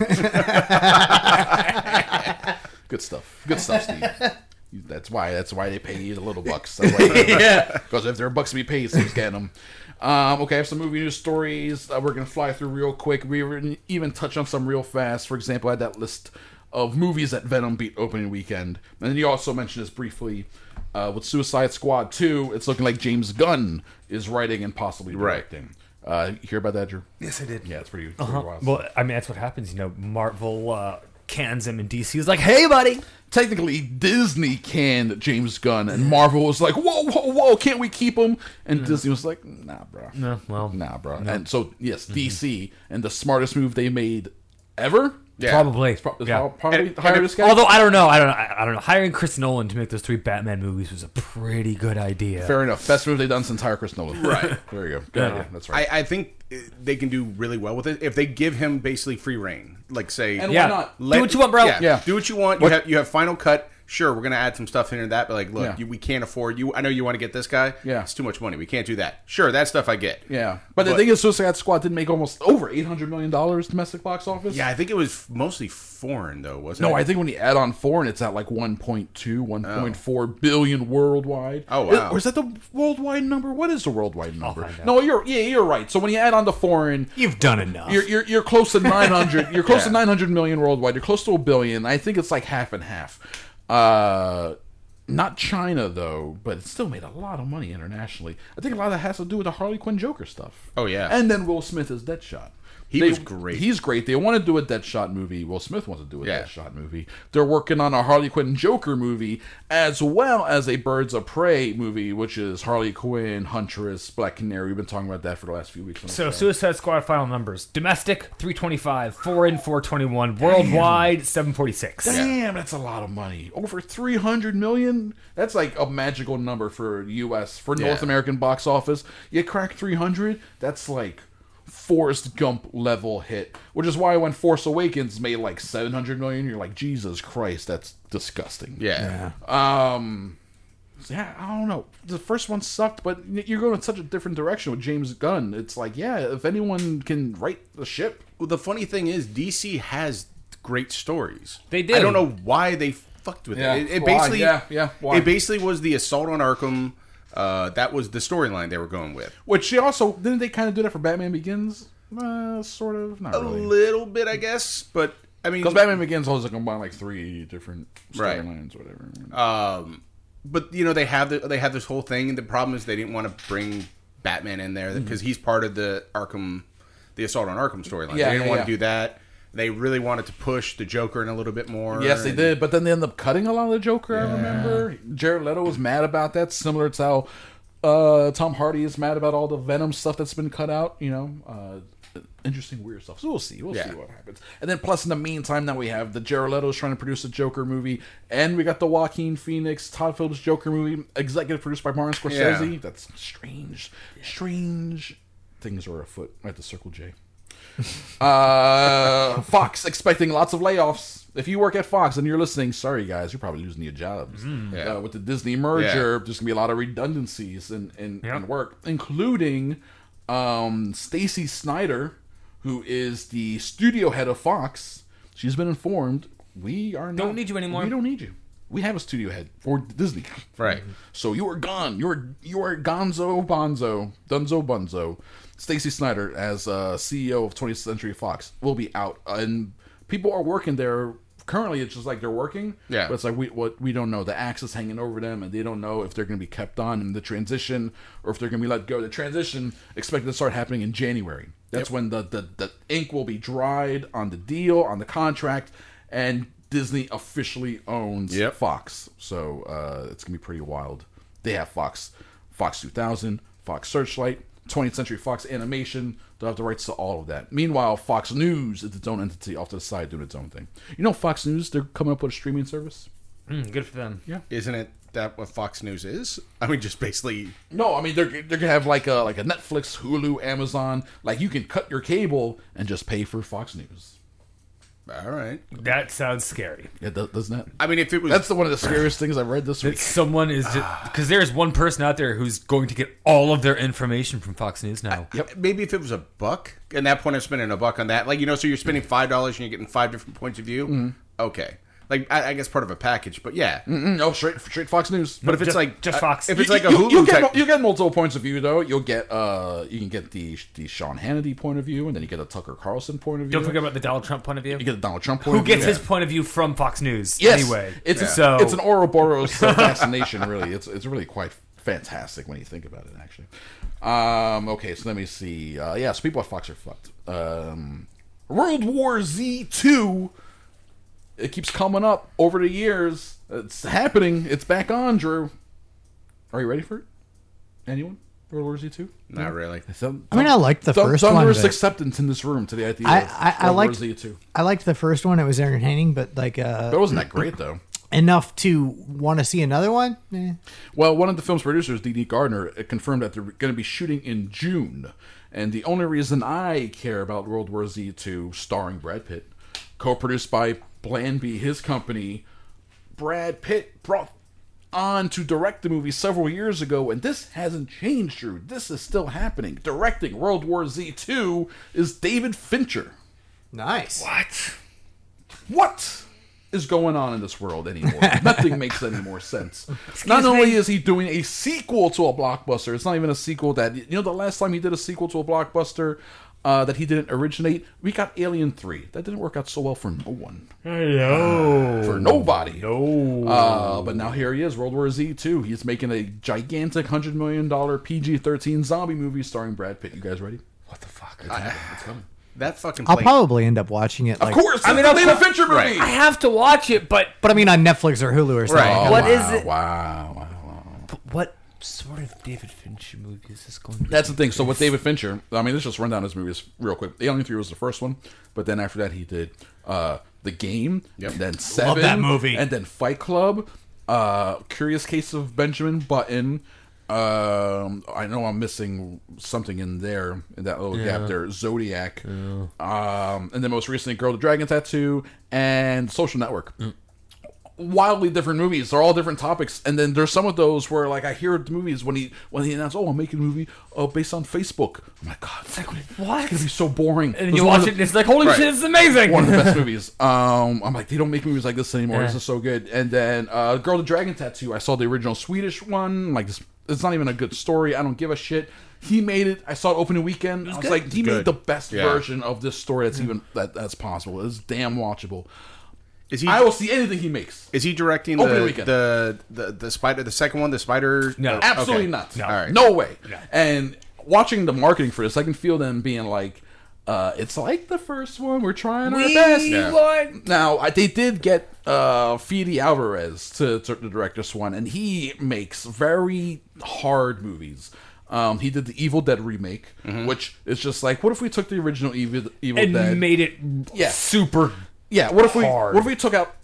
the... Good stuff. Good stuff, Steve. That's why. That's why they pay you the little bucks. That's why they- Yeah. Because if there are bucks to be paid, Steve's getting them. Um, okay, I have some movie news stories. Uh, we're gonna fly through real quick. We were- even touch on some real fast. For example, I had that list of movies that Venom beat opening weekend, and then you also mentioned this briefly uh, with Suicide Squad two. It's looking like James Gunn is writing and possibly directing. Uh, you hear about that, Drew? Yes, I did. Yeah, it's pretty. pretty Uh-huh. wild. Well, I mean, that's what happens. You know, Marvel uh, cans him, and D C is like, "Hey, buddy." Technically, Disney canned James Gunn, and Marvel was like, "Whoa, whoa, whoa! Can't we keep him?" And Disney was like, "Nah, bro. No, well, nah, bro." And so, yes, D C and the smartest move they made ever. Yeah. probably. Pro- is yeah. prob- Probably And- hire and- this guy. Although I don't know, I don't know, I I don't know. Hiring Chris Nolan to make those three Batman movies was a pretty good idea. Fair enough. Best move they've done since hire Chris Nolan. Right. There you go. Good Yeah. idea. That's right. I, I think uh, they can do really well with it if they give him basically free reign. Like say, And Yeah. why not? Do what you want, bro. Yeah, Yeah. do what you want. You have you have Final Cut. Sure, we're gonna add some stuff into that, but like, look, Yeah. you, we can't afford you. I know you want to get this guy. Yeah. it's too much money. We can't do that. Sure, that stuff I get. Yeah. But the But- thing is, Suicide Squad did make almost over eight hundred million dollars domestic box office. Yeah, I think it was mostly foreign though, wasn't it? No, I think when you add on foreign, it's at like one point two, one point four billion worldwide. Oh, wow. Is, or is that the worldwide number? What is the worldwide number? find out. No, you're yeah, you're right. So when you add on the foreign, You've done enough. you're you're, you're close to nine hundred. You're close to Yeah. nine hundred million worldwide. You're close to a billion. I think it's like half and half. Uh, not China though, but it still made a lot of money internationally. I think a lot of that has to do with the Harley Quinn Joker stuff. Oh, yeah. and then Will Smith as Deadshot. He They- was great. He's great. They want to do a Deadshot movie. Will Smith wants to do a Yeah. Deadshot movie. They're working on a Harley Quinn Joker movie, as well as a Birds of Prey movie, which is Harley Quinn, Huntress, Black Canary. We've been talking about that for the last few weeks. on the So show. Suicide Squad final numbers: domestic three twenty-five, foreign four twenty-one, worldwide seven forty-six. Damn, that's a lot of money. Over three hundred million? That's like a magical number for U S, for North Yeah. American box office. You crack three hundred, that's like Forrest Gump level hit. Which is why when Force Awakens made like seven hundred million, you're like, Jesus Christ, that's disgusting. Yeah. Um, yeah, I don't know. The first one sucked, but you're going in such a different direction with James Gunn. It's like, yeah, if anyone can write the ship. Well, the funny thing is, D C has great stories. They do. I don't know why they fucked with Yeah, it. It, it why? basically, Yeah, yeah, why? It basically was the assault on Arkham. Uh, that was the storyline they were going with. Which she also didn't they kind of do that for Batman Begins? Uh, sort of, not A really. little bit, I guess, but I mean, Because Batman Begins also combine like three different Right. storylines, or whatever. um, but you know they have the, they have this whole thing, and the problem is they didn't want to bring Batman in there because he's part of the Arkham, the assault on Arkham storyline. Yeah, they didn't yeah, want yeah. to do that. They really wanted to push the Joker in a little bit more. Yes, they and- did, but then they ended up cutting a lot of the Joker. I remember Jared Leto was mad about that, similar to how uh, Tom Hardy is mad about all the Venom stuff that's been cut out. You know, uh, interesting, weird stuff. So we'll see. We'll Yeah. see what happens. And then, plus, in the meantime, now we have the Jared Leto's trying to produce a Joker movie, and we got the Joaquin Phoenix, Todd Phillips Joker movie, executive produced by Martin Scorsese. Yeah. That's strange, strange things are afoot at the Circle J. Uh, Fox expecting lots of layoffs. If you work at Fox and you're listening, sorry guys, you're probably losing your jobs. Yeah. Uh, with the Disney merger, Yeah. there's gonna be a lot of redundancies in, in, Yep. in work, including um, Stacy Snyder, who is the studio head of Fox. She's been informed we are not, Don't need you anymore. We don't need you. We have a studio head for Disney. Right. So you are gone. You're you are Gonzo Bonzo, Dunzo Bunzo. Stacy Snyder, as uh, C E O of twentieth Century Fox, will be out, and people are working there. Currently, it's just like they're working. Yeah. But it's like we what we don't know. The axe is hanging over them, and they don't know if they're going to be kept on in the transition or if they're going to be let go. The transition expected to start happening in January. That's Yep. when the, the the ink will be dried on the deal, on the contract, and Disney officially owns Yep. Fox. So uh, it's gonna be pretty wild. They have Fox, Fox two thousand, Fox Searchlight, twentieth Century Fox Animation. They'll have the rights to all of that. Meanwhile, Fox News is its own entity off to the side doing its own thing. You know, Fox News, they're coming up with a streaming service. Mm, good for them. Yeah. Isn't it that what Fox News is? I mean, just basically. No, I mean they're they're gonna have like a like a Netflix, Hulu, Amazon. Like you can cut your cable and just pay for Fox News. All right. That sounds scary. Yeah, do- doesn't that? I mean, if it was. That's the one of the scariest things I've read this That week. someone is because there's one person out there who's going to get all of their information from Fox News now. Yep. Maybe if it was a buck, at that point I'm spending a buck on that. Like, you know, so you're spending five dollars and you're getting five different points of view. Mm-hmm. Okay. Like, I, I guess part of a package, but yeah. Mm, no, straight straight Fox News. But if it's just- like. just uh, Fox. If it's You- like a you, Hulu you'll get type. you get multiple points of view though. You'll get uh you can get the the Sean Hannity point of view, and then you get a Tucker Carlson point of view. Don't forget about the Donald Trump point of view. you get a Donald Trump point Who of view. gets his point of view from Fox News Yes, anyway? it's so it's an Ouroboros uh, fascination. Really, it's it's really quite fantastic when you think about it. Actually, um, okay, so let me see. Uh, yeah, so people at Fox are fucked. Um, World War Z two. It keeps coming up over the years. It's happening. It's back on, Drew. Are you ready for it? Anyone? World War Z two? Not really. Some, I mean, I liked the some, first one, thunderous but- acceptance in this room to the idea I- of I- I World War liked- Z two. I liked the first one. It was entertaining, but like uh, But it wasn't that great, though. enough to want to see another one. Eh. Well, one of the film's producers, D D Gardner, uh, confirmed that they're going to be shooting in June. And the only reason I care about World War Z two, starring Brad Pitt, co-produced by Plan B, his company, Brad Pitt brought on to direct the movie several years ago, and this hasn't changed, Drew. This is still happening. Directing World War Z two is David Fincher. Nice. What? What is going on in this world anymore? Nothing makes any more sense. Not only is he doing a sequel to a blockbuster, it's not even a sequel that, you know, the last time he did a sequel to a blockbuster uh, that he didn't originate, we got Alien three. That didn't work out so well for no one. no For nobody. no. Uh, but now here he is, World War Z two. He's making a gigantic one hundred million dollars P G thirteen zombie movie starring Brad Pitt. You guys ready? What the fuck? It's happening. It's coming. That fucking I'll plane. probably end up watching it. Like, Of course! I mean, it's of the David course- Fincher movie! Right. I have to watch it, but but I mean on Netflix or Hulu or something. Right. Like What that. is it? Wow, wow, wow. what sort of David Fincher movie is this going to be? That's the thing. So with David Fincher, I mean, let's just run down his movies real quick. Alien three was the first one, but then after that he did uh, The Game, Yep. and then Seven, that movie. and then Fight Club, uh, Curious Case of Benjamin Button. Um, I know I'm missing something in there in that little gap there. Zodiac, um, and then most recently Girl with the Dragon Tattoo and Social Network. Wildly different movies. They're all different topics, and then there's some of those where, like, I hear the movies when he when he announced, "Oh, I'm making a movie uh, based on Facebook." I'm like, God, it's, like, What? it's gonna be so boring. And It's you one watch of it, the- and it's like, holy Right. shit, this is amazing. one of the best movies. Um, I'm like, they don't make movies like this anymore. Yeah. This is so good. And then uh, Girl with the Dragon Tattoo. I saw the original Swedish one. I'm like, this, it's not even a good story. I don't give a shit. He made it. I saw it opening weekend. I was good. like, he Good. made the best Yeah. version of this story that's even that that's possible. It's damn watchable. Is he? I will see anything he makes. Is he directing Opening the, weekend. the the the spider? The second one, the spider? No. Oh, Absolutely okay. not. No. All right. No way. No. And watching the marketing for this, I can feel them being like, uh, it's like the first one. We're trying our best. Yeah. want. Now, I, they did get uh, Fede Alvarez to, to direct this one, and he makes very hard movies. Um, he did the Evil Dead remake, which is just like, what if we took the original Evil, Evil And Dead made it Yeah. super. Yeah, what if we hard. what if we took out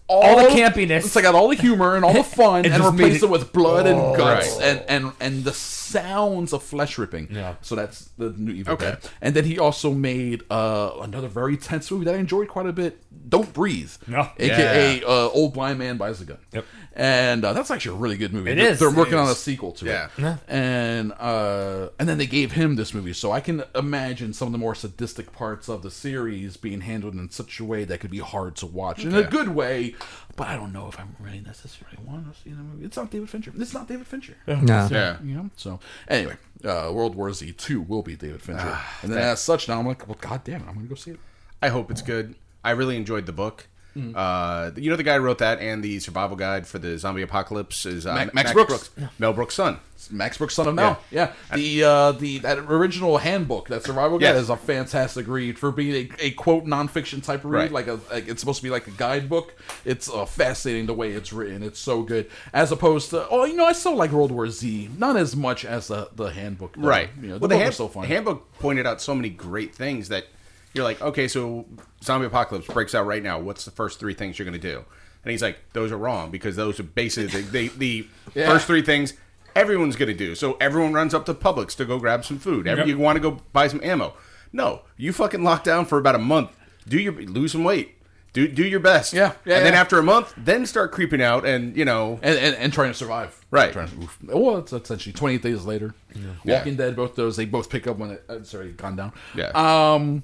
all, All the campiness. It's like got all the humor and all the fun, It and just replaced made it- it with blood and Oh. guts Right. and, and and the sounds of flesh ripping. Yeah. So that's the new Evil Okay. Dead. And then he also made uh, another very tense movie that I enjoyed quite a bit. Don't Breathe. No. A K A Yeah. uh, Old Blind Man Buys a Gun. Yep. And uh, that's actually a really good movie. It they're, is. They're It working on a is. sequel to Yeah. it. Yeah. And uh, and then they gave him this movie, so I can imagine some of the more sadistic parts of the series being handled in such a way that could be hard to watch in a Okay. good way. But I don't know if I really necessarily want to see the movie. It's not David Fincher. It's not David Fincher. No. Yeah. You know. So anyway, uh, World War Z two will be David Fincher, Ah, and then as such, now I'm like, well, god damn it, I'm gonna go see it. I hope it's good. I really enjoyed the book. Mm. Uh, you know the guy who wrote that and the survival guide for the zombie apocalypse is uh, Mac- Max Brooks. Mel Brooks' son. Max Brooks, son of Mel. Yeah, the uh, the that original handbook, that survival guide, Yes. is a fantastic read for being a, a quote nonfiction type of read. Right. Like a, like it's supposed to be like a guidebook. It's uh, fascinating the way it's written. It's so good, as opposed to oh, you know, I still like World War Z, not as much as the the handbook. though. Right. You know, the well, book the, hand, was so fun. the handbook pointed out so many great things that you're like, okay, so zombie apocalypse breaks out right now. What's the first three things you're going to do? And he's like, those are wrong because those are basically the, the, the Yeah. first three things everyone's going to do. So everyone runs up to Publix to go grab some food. Every, Yep. You want to go buy some ammo. No, you fucking lock down for about a month. Do your lose some weight. Do do your best. Yeah, yeah, and then yeah. after a month, then start creeping out and, you know, and, and and trying to survive. Right. Trying to, oof. Well, it's essentially twenty-eight days later. Walking Dead, both those, they both pick up when it, it's already gone down. Yeah. Um.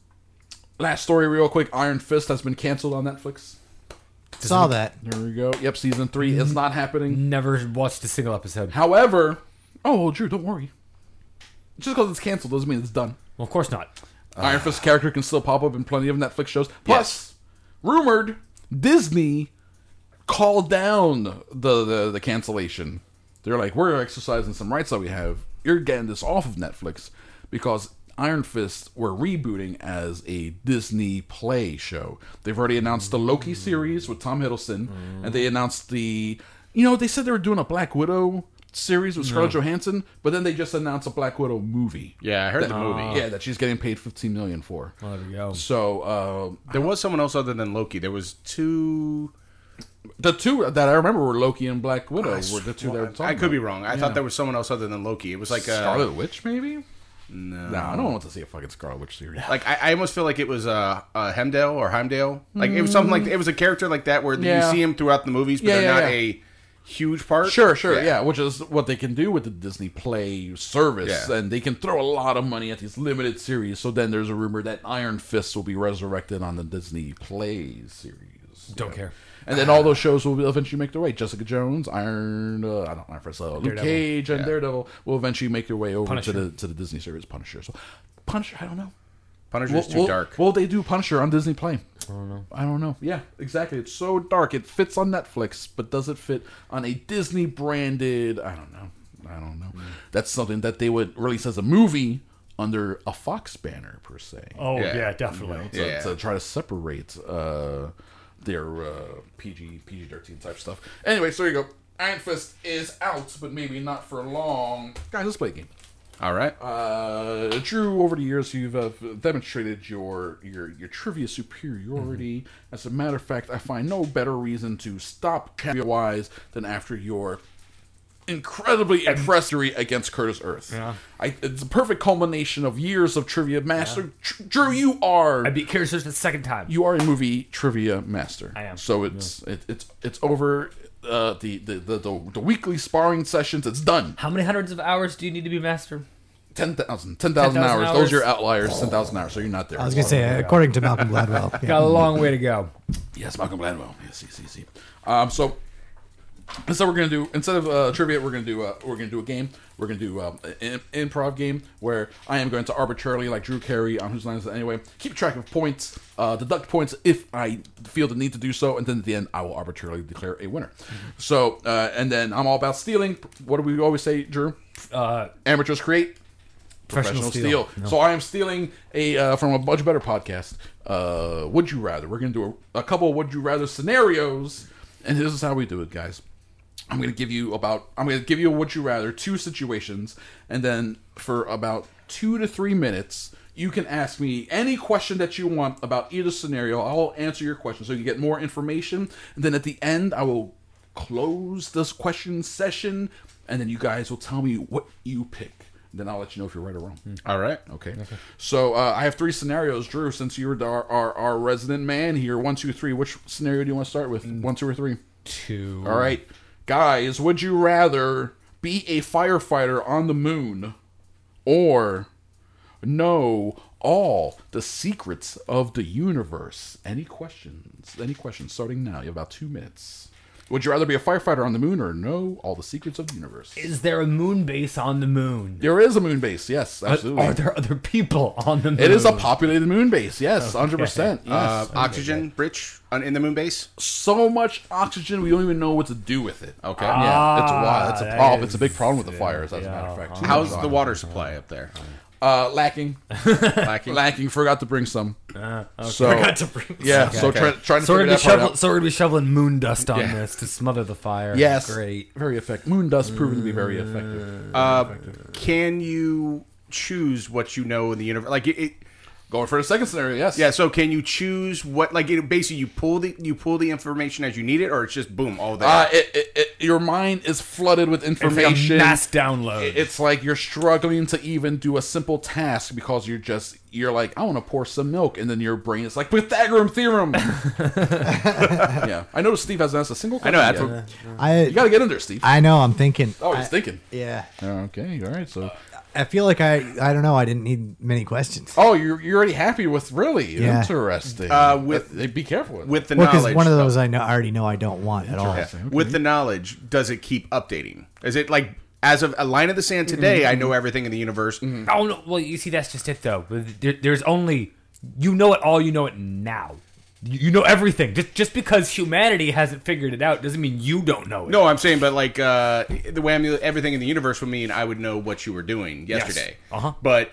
Last story, real quick. Iron Fist has been canceled on Netflix. Saw that. There we go. Yep, season three is not happening. Never watched a single episode. However, oh, well, Drew, don't worry. Just because it's canceled doesn't mean it's done. Well, of course not. Iron Fist character can still pop up in plenty of Netflix shows. Plus, rumored Disney called down the, the the cancellation. They're like, we're exercising some rights that we have. You're getting this off of Netflix because Iron Fist we're rebooting as a Disney Play show. They've already announced the Loki series with Tom Hiddleston, and they announced the, you know, they said they were doing a Black Widow series with Scarlett Johansson, but then they just announced a Black Widow movie. yeah, I heard That- the movie. Yeah, that she's getting paid fifteen million for. Well, there we go. So uh, There was someone else other than Loki. There was two. the two that I remember were Loki and Black Widow. Were the two that were talking I could be about. wrong. I thought there was someone else other than Loki. It was like uh, Scarlet Witch, maybe. No, No, I don't want to see a fucking Scarlet Witch series. Like I, I almost feel like it was uh, uh Hemdale or Heimdall. Like it was something like it was a character like that where Yeah. you see him throughout the movies, but Yeah, they're yeah, not yeah. a huge part. Sure, sure, yeah. Which is what they can do with the Disney Play service, Yeah. and they can throw a lot of money at these limited series. So then there's a rumor that Iron Fist will be resurrected on the Disney Play series. Don't care. And then all those shows will eventually make their way. Jessica Jones, Iron, uh, I don't know, Iron Fist, uh, Luke Daredevil. Cage, and Yeah. Daredevil will eventually make their way over Punisher. to the to the Disney series Punisher. So Punisher, I don't know. Punisher's Will, too will- dark. will they do Punisher on Disney Play? I don't know. I don't know. Yeah, exactly. It's so dark. It fits on Netflix, but does it fit on a Disney branded? I don't know. I don't know. That's something that they would release as a movie under a Fox banner per se. Oh, Yeah. yeah, definitely. to, Yeah. to try to separate uh, their uh, P G P G thirteen type stuff. Anyway, so there you go. Iron Fist is out, but maybe not for long. Guys, let's play a game. All right. Uh, Drew, over the years, you've uh, demonstrated your, your your trivia superiority. Mm-hmm. As a matter of fact, I find no better reason to stop trivia-wise than after your incredibly impressory against Curtis Earth. Yeah. I, it's a perfect culmination of years of trivia master. Tr- Drew, you are I beat Curious Search the second time. you are a movie trivia master. I am. So it's it, it's it's over. Uh, the, the, the the the weekly sparring sessions. It's done. How many hundreds of hours do you need to be master? ten thousand. ten thousand ten thousand hours. hours. Those are your outliers. ten thousand hours. So you're not there. I was gonna say, according to Malcolm Gladwell. yeah. Got a long way to go. Yes, Malcolm Gladwell. Yes, yes, yes, yes. Um, so, so we're gonna do instead of uh, trivia, we're gonna do uh, we're gonna do a game. We're gonna do um, an improv game where I am going to arbitrarily, like Drew Carey on Whose Line Is It Anyway, keep track of points, uh, deduct points if I feel the need to do so, and then at the end I will arbitrarily declare a winner. So, uh, and then I'm all about stealing. What do we always say, Drew? Uh, Amateurs create. Professional Professional steal. steal. So I am stealing a uh, from a much better podcast. Uh, would you rather? We're gonna do a, a couple of would you rather scenarios, and this is how we do it, guys. I'm gonna give you about. I'm gonna give you a would you rather two situations, and then for about two to three minutes, you can ask me any question that you want about either scenario. I'll answer your question so you get more information. And then at the end, I will close this question session, and then you guys will tell me what you pick. Then I'll let you know if you're right or wrong. All right. Okay. okay. So uh, I have three scenarios, Drew. Since you're our, our our resident man here, one, two, three. Which scenario do you want to start with? One, two, or three? Two. All right, guys. Would you rather be a firefighter on the moon, or know all the secrets of the universe? Any questions? Any questions? Starting now. You have about two minutes. Would you rather be a firefighter on the moon or know all the secrets of the universe? Is there a moon base on the moon? There is a moon base, yes, absolutely. Are, are there other people on the moon? It is a populated moon base, yes, okay. one hundred percent. Yes. Uh, oxygen rich on, in the moon base? So much oxygen, we don't even know what to do with it. Okay. Ah, yeah, it's a wild. It's a problem. Is, it's a big problem with the yeah, fires, as yeah, a matter of fact. Uh, how's the water supply up there? Uh, lacking. Lacking? Lacking. Forgot to bring some. Uh, okay. So, Forgot to bring yeah, some. so Okay. try, trying to So we're, figure gonna be that part shovel, out. so we're gonna be shoveling moon dust on Yeah. this to smother the fire. Yes. Great. Very effective. Moon dust proven to be very effective. Uh, can you choose what you know in the universe? Like it, it Going for the second scenario, yes. yeah. So can you choose what? Like it, basically, you pull the you pull the information as you need it, or it's just boom all there. Uh, it, it, it, your mind is flooded with It's like information. a mass download. It's like you're struggling to even do a simple task because you're just you're like, I want to pour some milk, and then your brain is like Pythagorean theorem. Yeah, I noticed Steve hasn't asked a single I question. know that's yet. what, I You got to get in there, Steve. I know. I'm thinking. Oh, he's I- thinking. Yeah. Okay, all right. So, I feel like I. I don't know. I didn't need many questions. oh, you're you're already happy with really Yeah. interesting. Uh, with- Uh, be careful with, with the Well, because knowledge. one of those I know. I already know I don't want at all. Yeah. With the knowledge, does it keep updating? Is it like as of a line of the sand today? Mm-hmm. I know everything in the universe. Oh no! Well, you see, that's just it, though. There, there's only you know it all. You know it now. You you know everything. Just just because humanity hasn't figured it out doesn't mean you don't know it. No, I'm saying, but like uh, the way I'm everything in the universe would mean I would know what you were doing yesterday. Uh-huh. But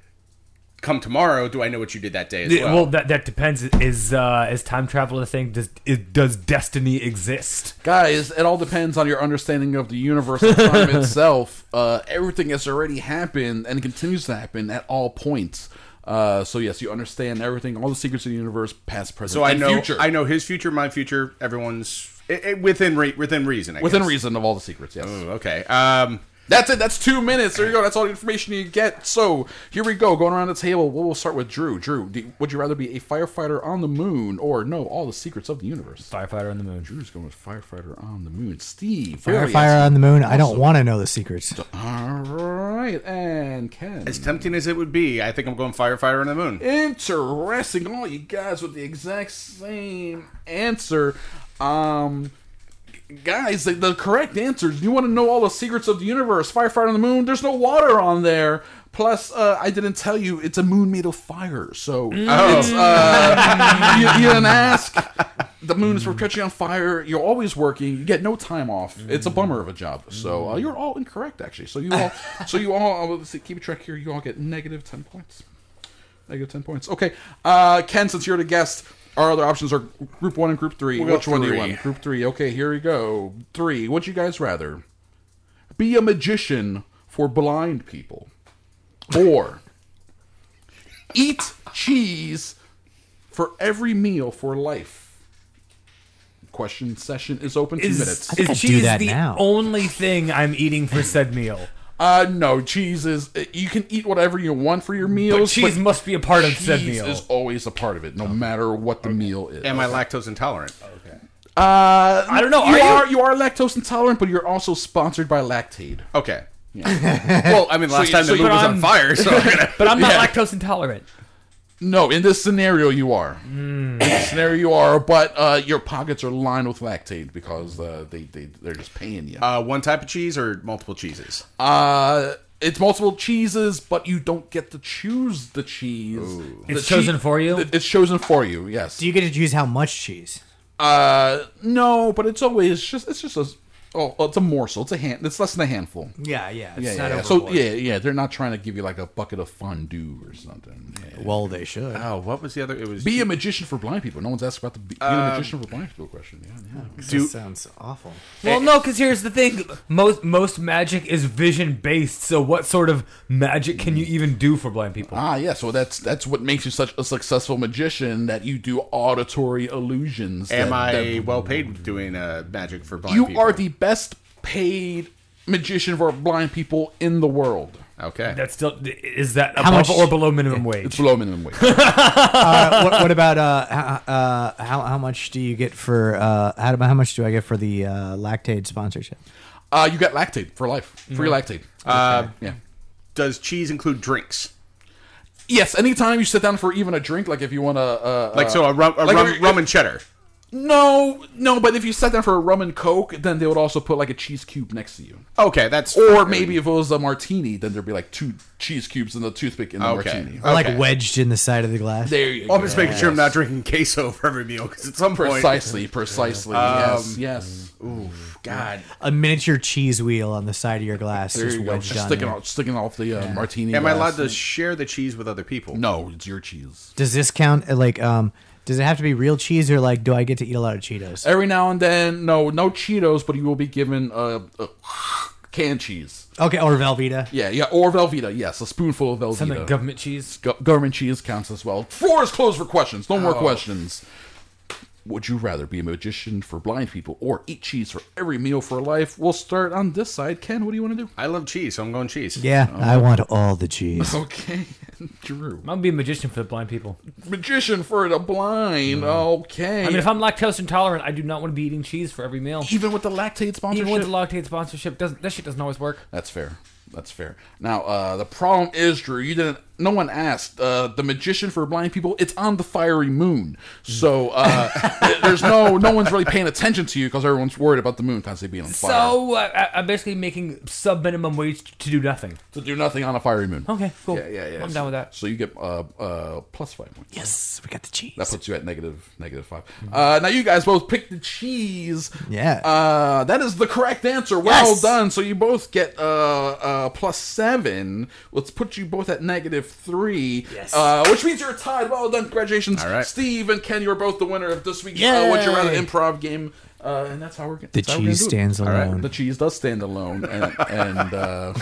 come tomorrow, do I know what you did that day as The- well? well, that that depends. Is uh, is time travel a thing? Does is, does destiny exist? guys, it all depends on your understanding of the universe and time itself. Uh, everything has already happened and continues to happen at all points. Uh, so yes, you understand everything, all the secrets of the universe, past, present, so I and know future. I know his future, my future, everyone's it, it, within re- within reason. I within guess. reason of all the secrets. Yes. Ooh, okay. Um, That's it. That's two minutes. There you go. That's all the information you get. So here we go. Going around the table. We'll we'll start with Drew. Drew, do, would you rather be a firefighter on the moon or know all the secrets of the universe? Firefighter on the moon. Drew's going with firefighter on the moon. Steve, Fire, very fire on the moon. I don't Awesome. want to know the secrets. All right, and Ken. as tempting as it would be, I think I'm going firefighter on the moon. Interesting. All you guys with the exact same answer. Um, guys, the, the correct answers. You want to know all the secrets of the universe? Firefighter on the moon. There's no water on there. Plus, uh, I didn't tell you it's a moon made of fire. So it's uh, you, you didn't ask. The moon is perpetually on fire. You're always working. You get no time off. It's a bummer of a job. So uh, you're all incorrect, actually. So you all, so you all, uh, let's see, keep track here. You all get negative ten points. Negative ten points. Okay, uh, Ken, since you're the guest, our other options are group one and group three. We'll go Which one do you three. want? Group three. Okay, here we go. Three. Would you guys rather be a magician for blind people, or eat cheese for every meal for life? Question session is open. Two Is, minutes. think I'd is do cheese that the now. only thing I'm eating for said meal? Uh, no, cheese is. You can eat whatever you want for your meals. But cheese must be a part of said cheese meal. is always a part of it, no matter what the meal is. Am I lactose intolerant? Uh, I don't know, You are you? are you are lactose intolerant, but you're also sponsored by Lactaid. Okay. Well, I mean, last you- time so the you- moon was But on I'm- fire, so I'm gonna. But I'm not Yeah. lactose intolerant. No, in this scenario you are. In this scenario you are, but uh, your pockets are lined with Lactaid because uh, they they they're just paying you. Uh, one type of cheese or multiple cheeses? Uh, it's multiple cheeses, but you don't get to choose the cheese. The It's chosen for you? It's chosen for you. Yes. Do you get to choose how much cheese? Uh, no, but it's always just it's just a Oh, it's a morsel. It's a hand. It's less than a handful. Yeah, yeah. It's Yeah, not yeah, yeah. So overboard. yeah, yeah. They're not trying to give you like a bucket of fondue or something. Yeah. Well, they should. Oh, what was the other? It was Be a magician for blind people. No one's asked about the be, being a magician for blind people question. Yeah, yeah. This sounds awful. Well, no, because here's the thing: most most magic is vision based. So, what sort of magic can you even do for blind people? Ah, yeah. So that's that's what makes you such a successful magician. That you do auditory illusions. Am that, I that- well paid doing uh, magic for blind You people? are the best paid magician for blind people in the world. Okay. That's still is that How above much- or below minimum wage? It's below minimum wage. Uh, what, what about uh, h- uh, how how much do you get for uh, how, how much do I get for the uh, Lactaid sponsorship? uh, you got lactate for life. Free lactate. Uh, yeah. Does cheese include drinks? Yes. Anytime you sit down for even a drink, like if you want to, uh, Like uh, so, a rum, a like rum, if- rum and cheddar. No, no. But if you sat down for a rum and coke, then they would also put like a cheese cube next to you. Okay, that's Or maybe if it was a martini, then there'd be like two cheese cubes and a toothpick in the Okay. martini. Or like Okay. wedged in the side of the glass? There you Well, I'm go. just making sure I'm not drinking queso for every meal because at some point, Precisely, precisely. yes, yes. God. A miniature cheese wheel on the side of your glass, There just you go. wedged Just on sticking there. off, sticking off the uh, martini. Am I glass. allowed to share the cheese with other people? No, it's your cheese. Does this count? uh, Like, um, does it have to be real cheese, or like, do I get to eat a lot of Cheetos? Every now and then, no, no Cheetos, but you will be given uh, uh, canned cheese. Okay, or Velveeta. Yeah, yeah, or Velveeta. Yes, a spoonful of Velveeta. Something government cheese. Go- government cheese counts as well. Floor is closed for questions. No Oh. more questions. Would you rather be a magician for blind people or eat cheese for every meal for life? We'll start on this side. Ken, what do you want to do? I love cheese, so I'm going cheese. Yeah, I want all the cheese. Okay, Drew. I'm gonna be a magician for the blind people. Magician for the blind. Okay. I mean, if I'm lactose intolerant, I do not want to be eating cheese for every meal. even with the lactate sponsorship. Even with the lactate sponsorship, doesn't that shit doesn't always work? That's fair. That's fair. Now, uh, the problem is, Drew, you didn't. No one asked. Uh, the magician for blind people. It's on the fiery moon, so uh, there's no no one's really paying attention to you because everyone's worried about the moon constantly being on fire. So uh, I- I'm basically making sub minimum wage to do nothing. to do nothing on a fiery moon. Okay, cool. Yeah, yeah, yeah. I'm down with that. So you get uh, uh, plus five points. Yes, we got the cheese. That puts you at negative negative five. Uh, now you guys both picked the cheese. Yeah. Uh, that is the correct answer. Well Yes. done. So you both get uh, uh, plus seven. Let's put you both at negative three. Yes. Uh, which means you're tied. Well done. Congratulations. All right. Steve and Ken, you're both the winner of this week's uh, Would You Rather Yay. improv game. Uh, and that's how we're going the that's how we're gonna cheese do it. stands All right. alone. The cheese does stand alone. And, and, uh,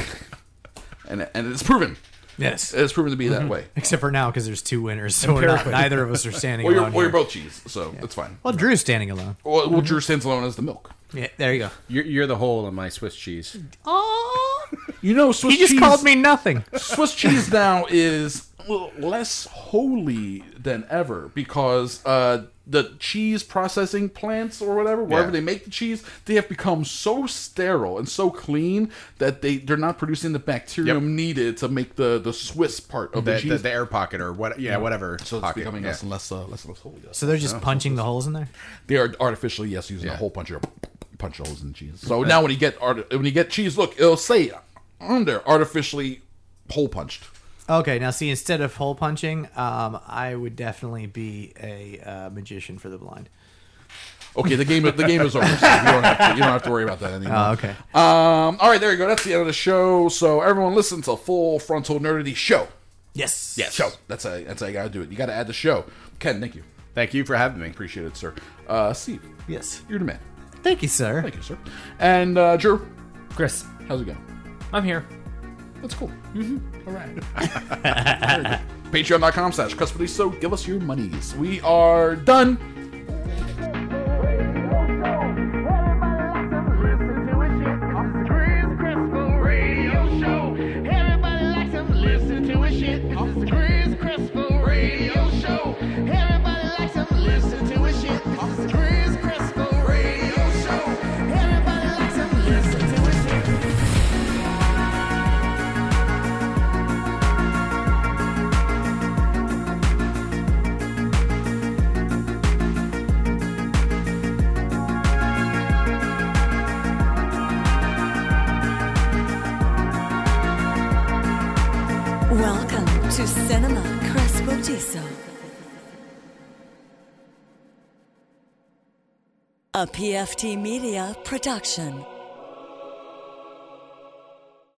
and, and it's proven. Yes. It's proven to be that way. Except for now, because there's two winners, so we're not, Empirically. neither of us are standing Well, you're, alone. well, you're here. both cheese, so it's fine. Well, Drew's standing alone. Well, well Drew stands alone as the milk. Yeah, there you go. You're, you're the hole in my Swiss cheese. You know, Swiss He just cheese, called me nothing. Swiss cheese now is a little less holy than ever because uh, the cheese processing plants or whatever, wherever Yeah. they make the cheese, they have become so sterile and so clean that they they're not producing the bacterium Yep. needed to make the, the Swiss part of the, The, cheese. the, the air pocket or what? Yeah, whatever. so it's pocket. becoming yeah. less and less, uh, less and less holy. So they're just punching the holes in there? They are artificially, yes, using a Yeah. hole puncher, punch holes in the cheese. So now when you get art- when you get cheese, look, it'll say on there artificially hole punched. Okay, now see, instead of hole punching, um, I would definitely be a uh, magician for the blind. Okay, the game the game is over. So you don't have to you don't have to worry about that anymore. Oh, okay. Um. All right, there you go. That's the end of the show. So everyone, listen to Full Frontal Nerdity Show. Yes. Yeah, show. That's how that's how you got to do it. You got to add the show. Ken, thank you. Thank you for having me. Appreciate it, sir. Uh, Steve, Yes. you're the man. Thank you, sir. Thank you, sir. And uh, Drew, Chris, how's it going? I'm here. That's cool. Mm-hmm. All right. Patreon.com slash Crespity. So give us your monies. We are done. Welcome to Cinema Crespodiso, a P F T Media production.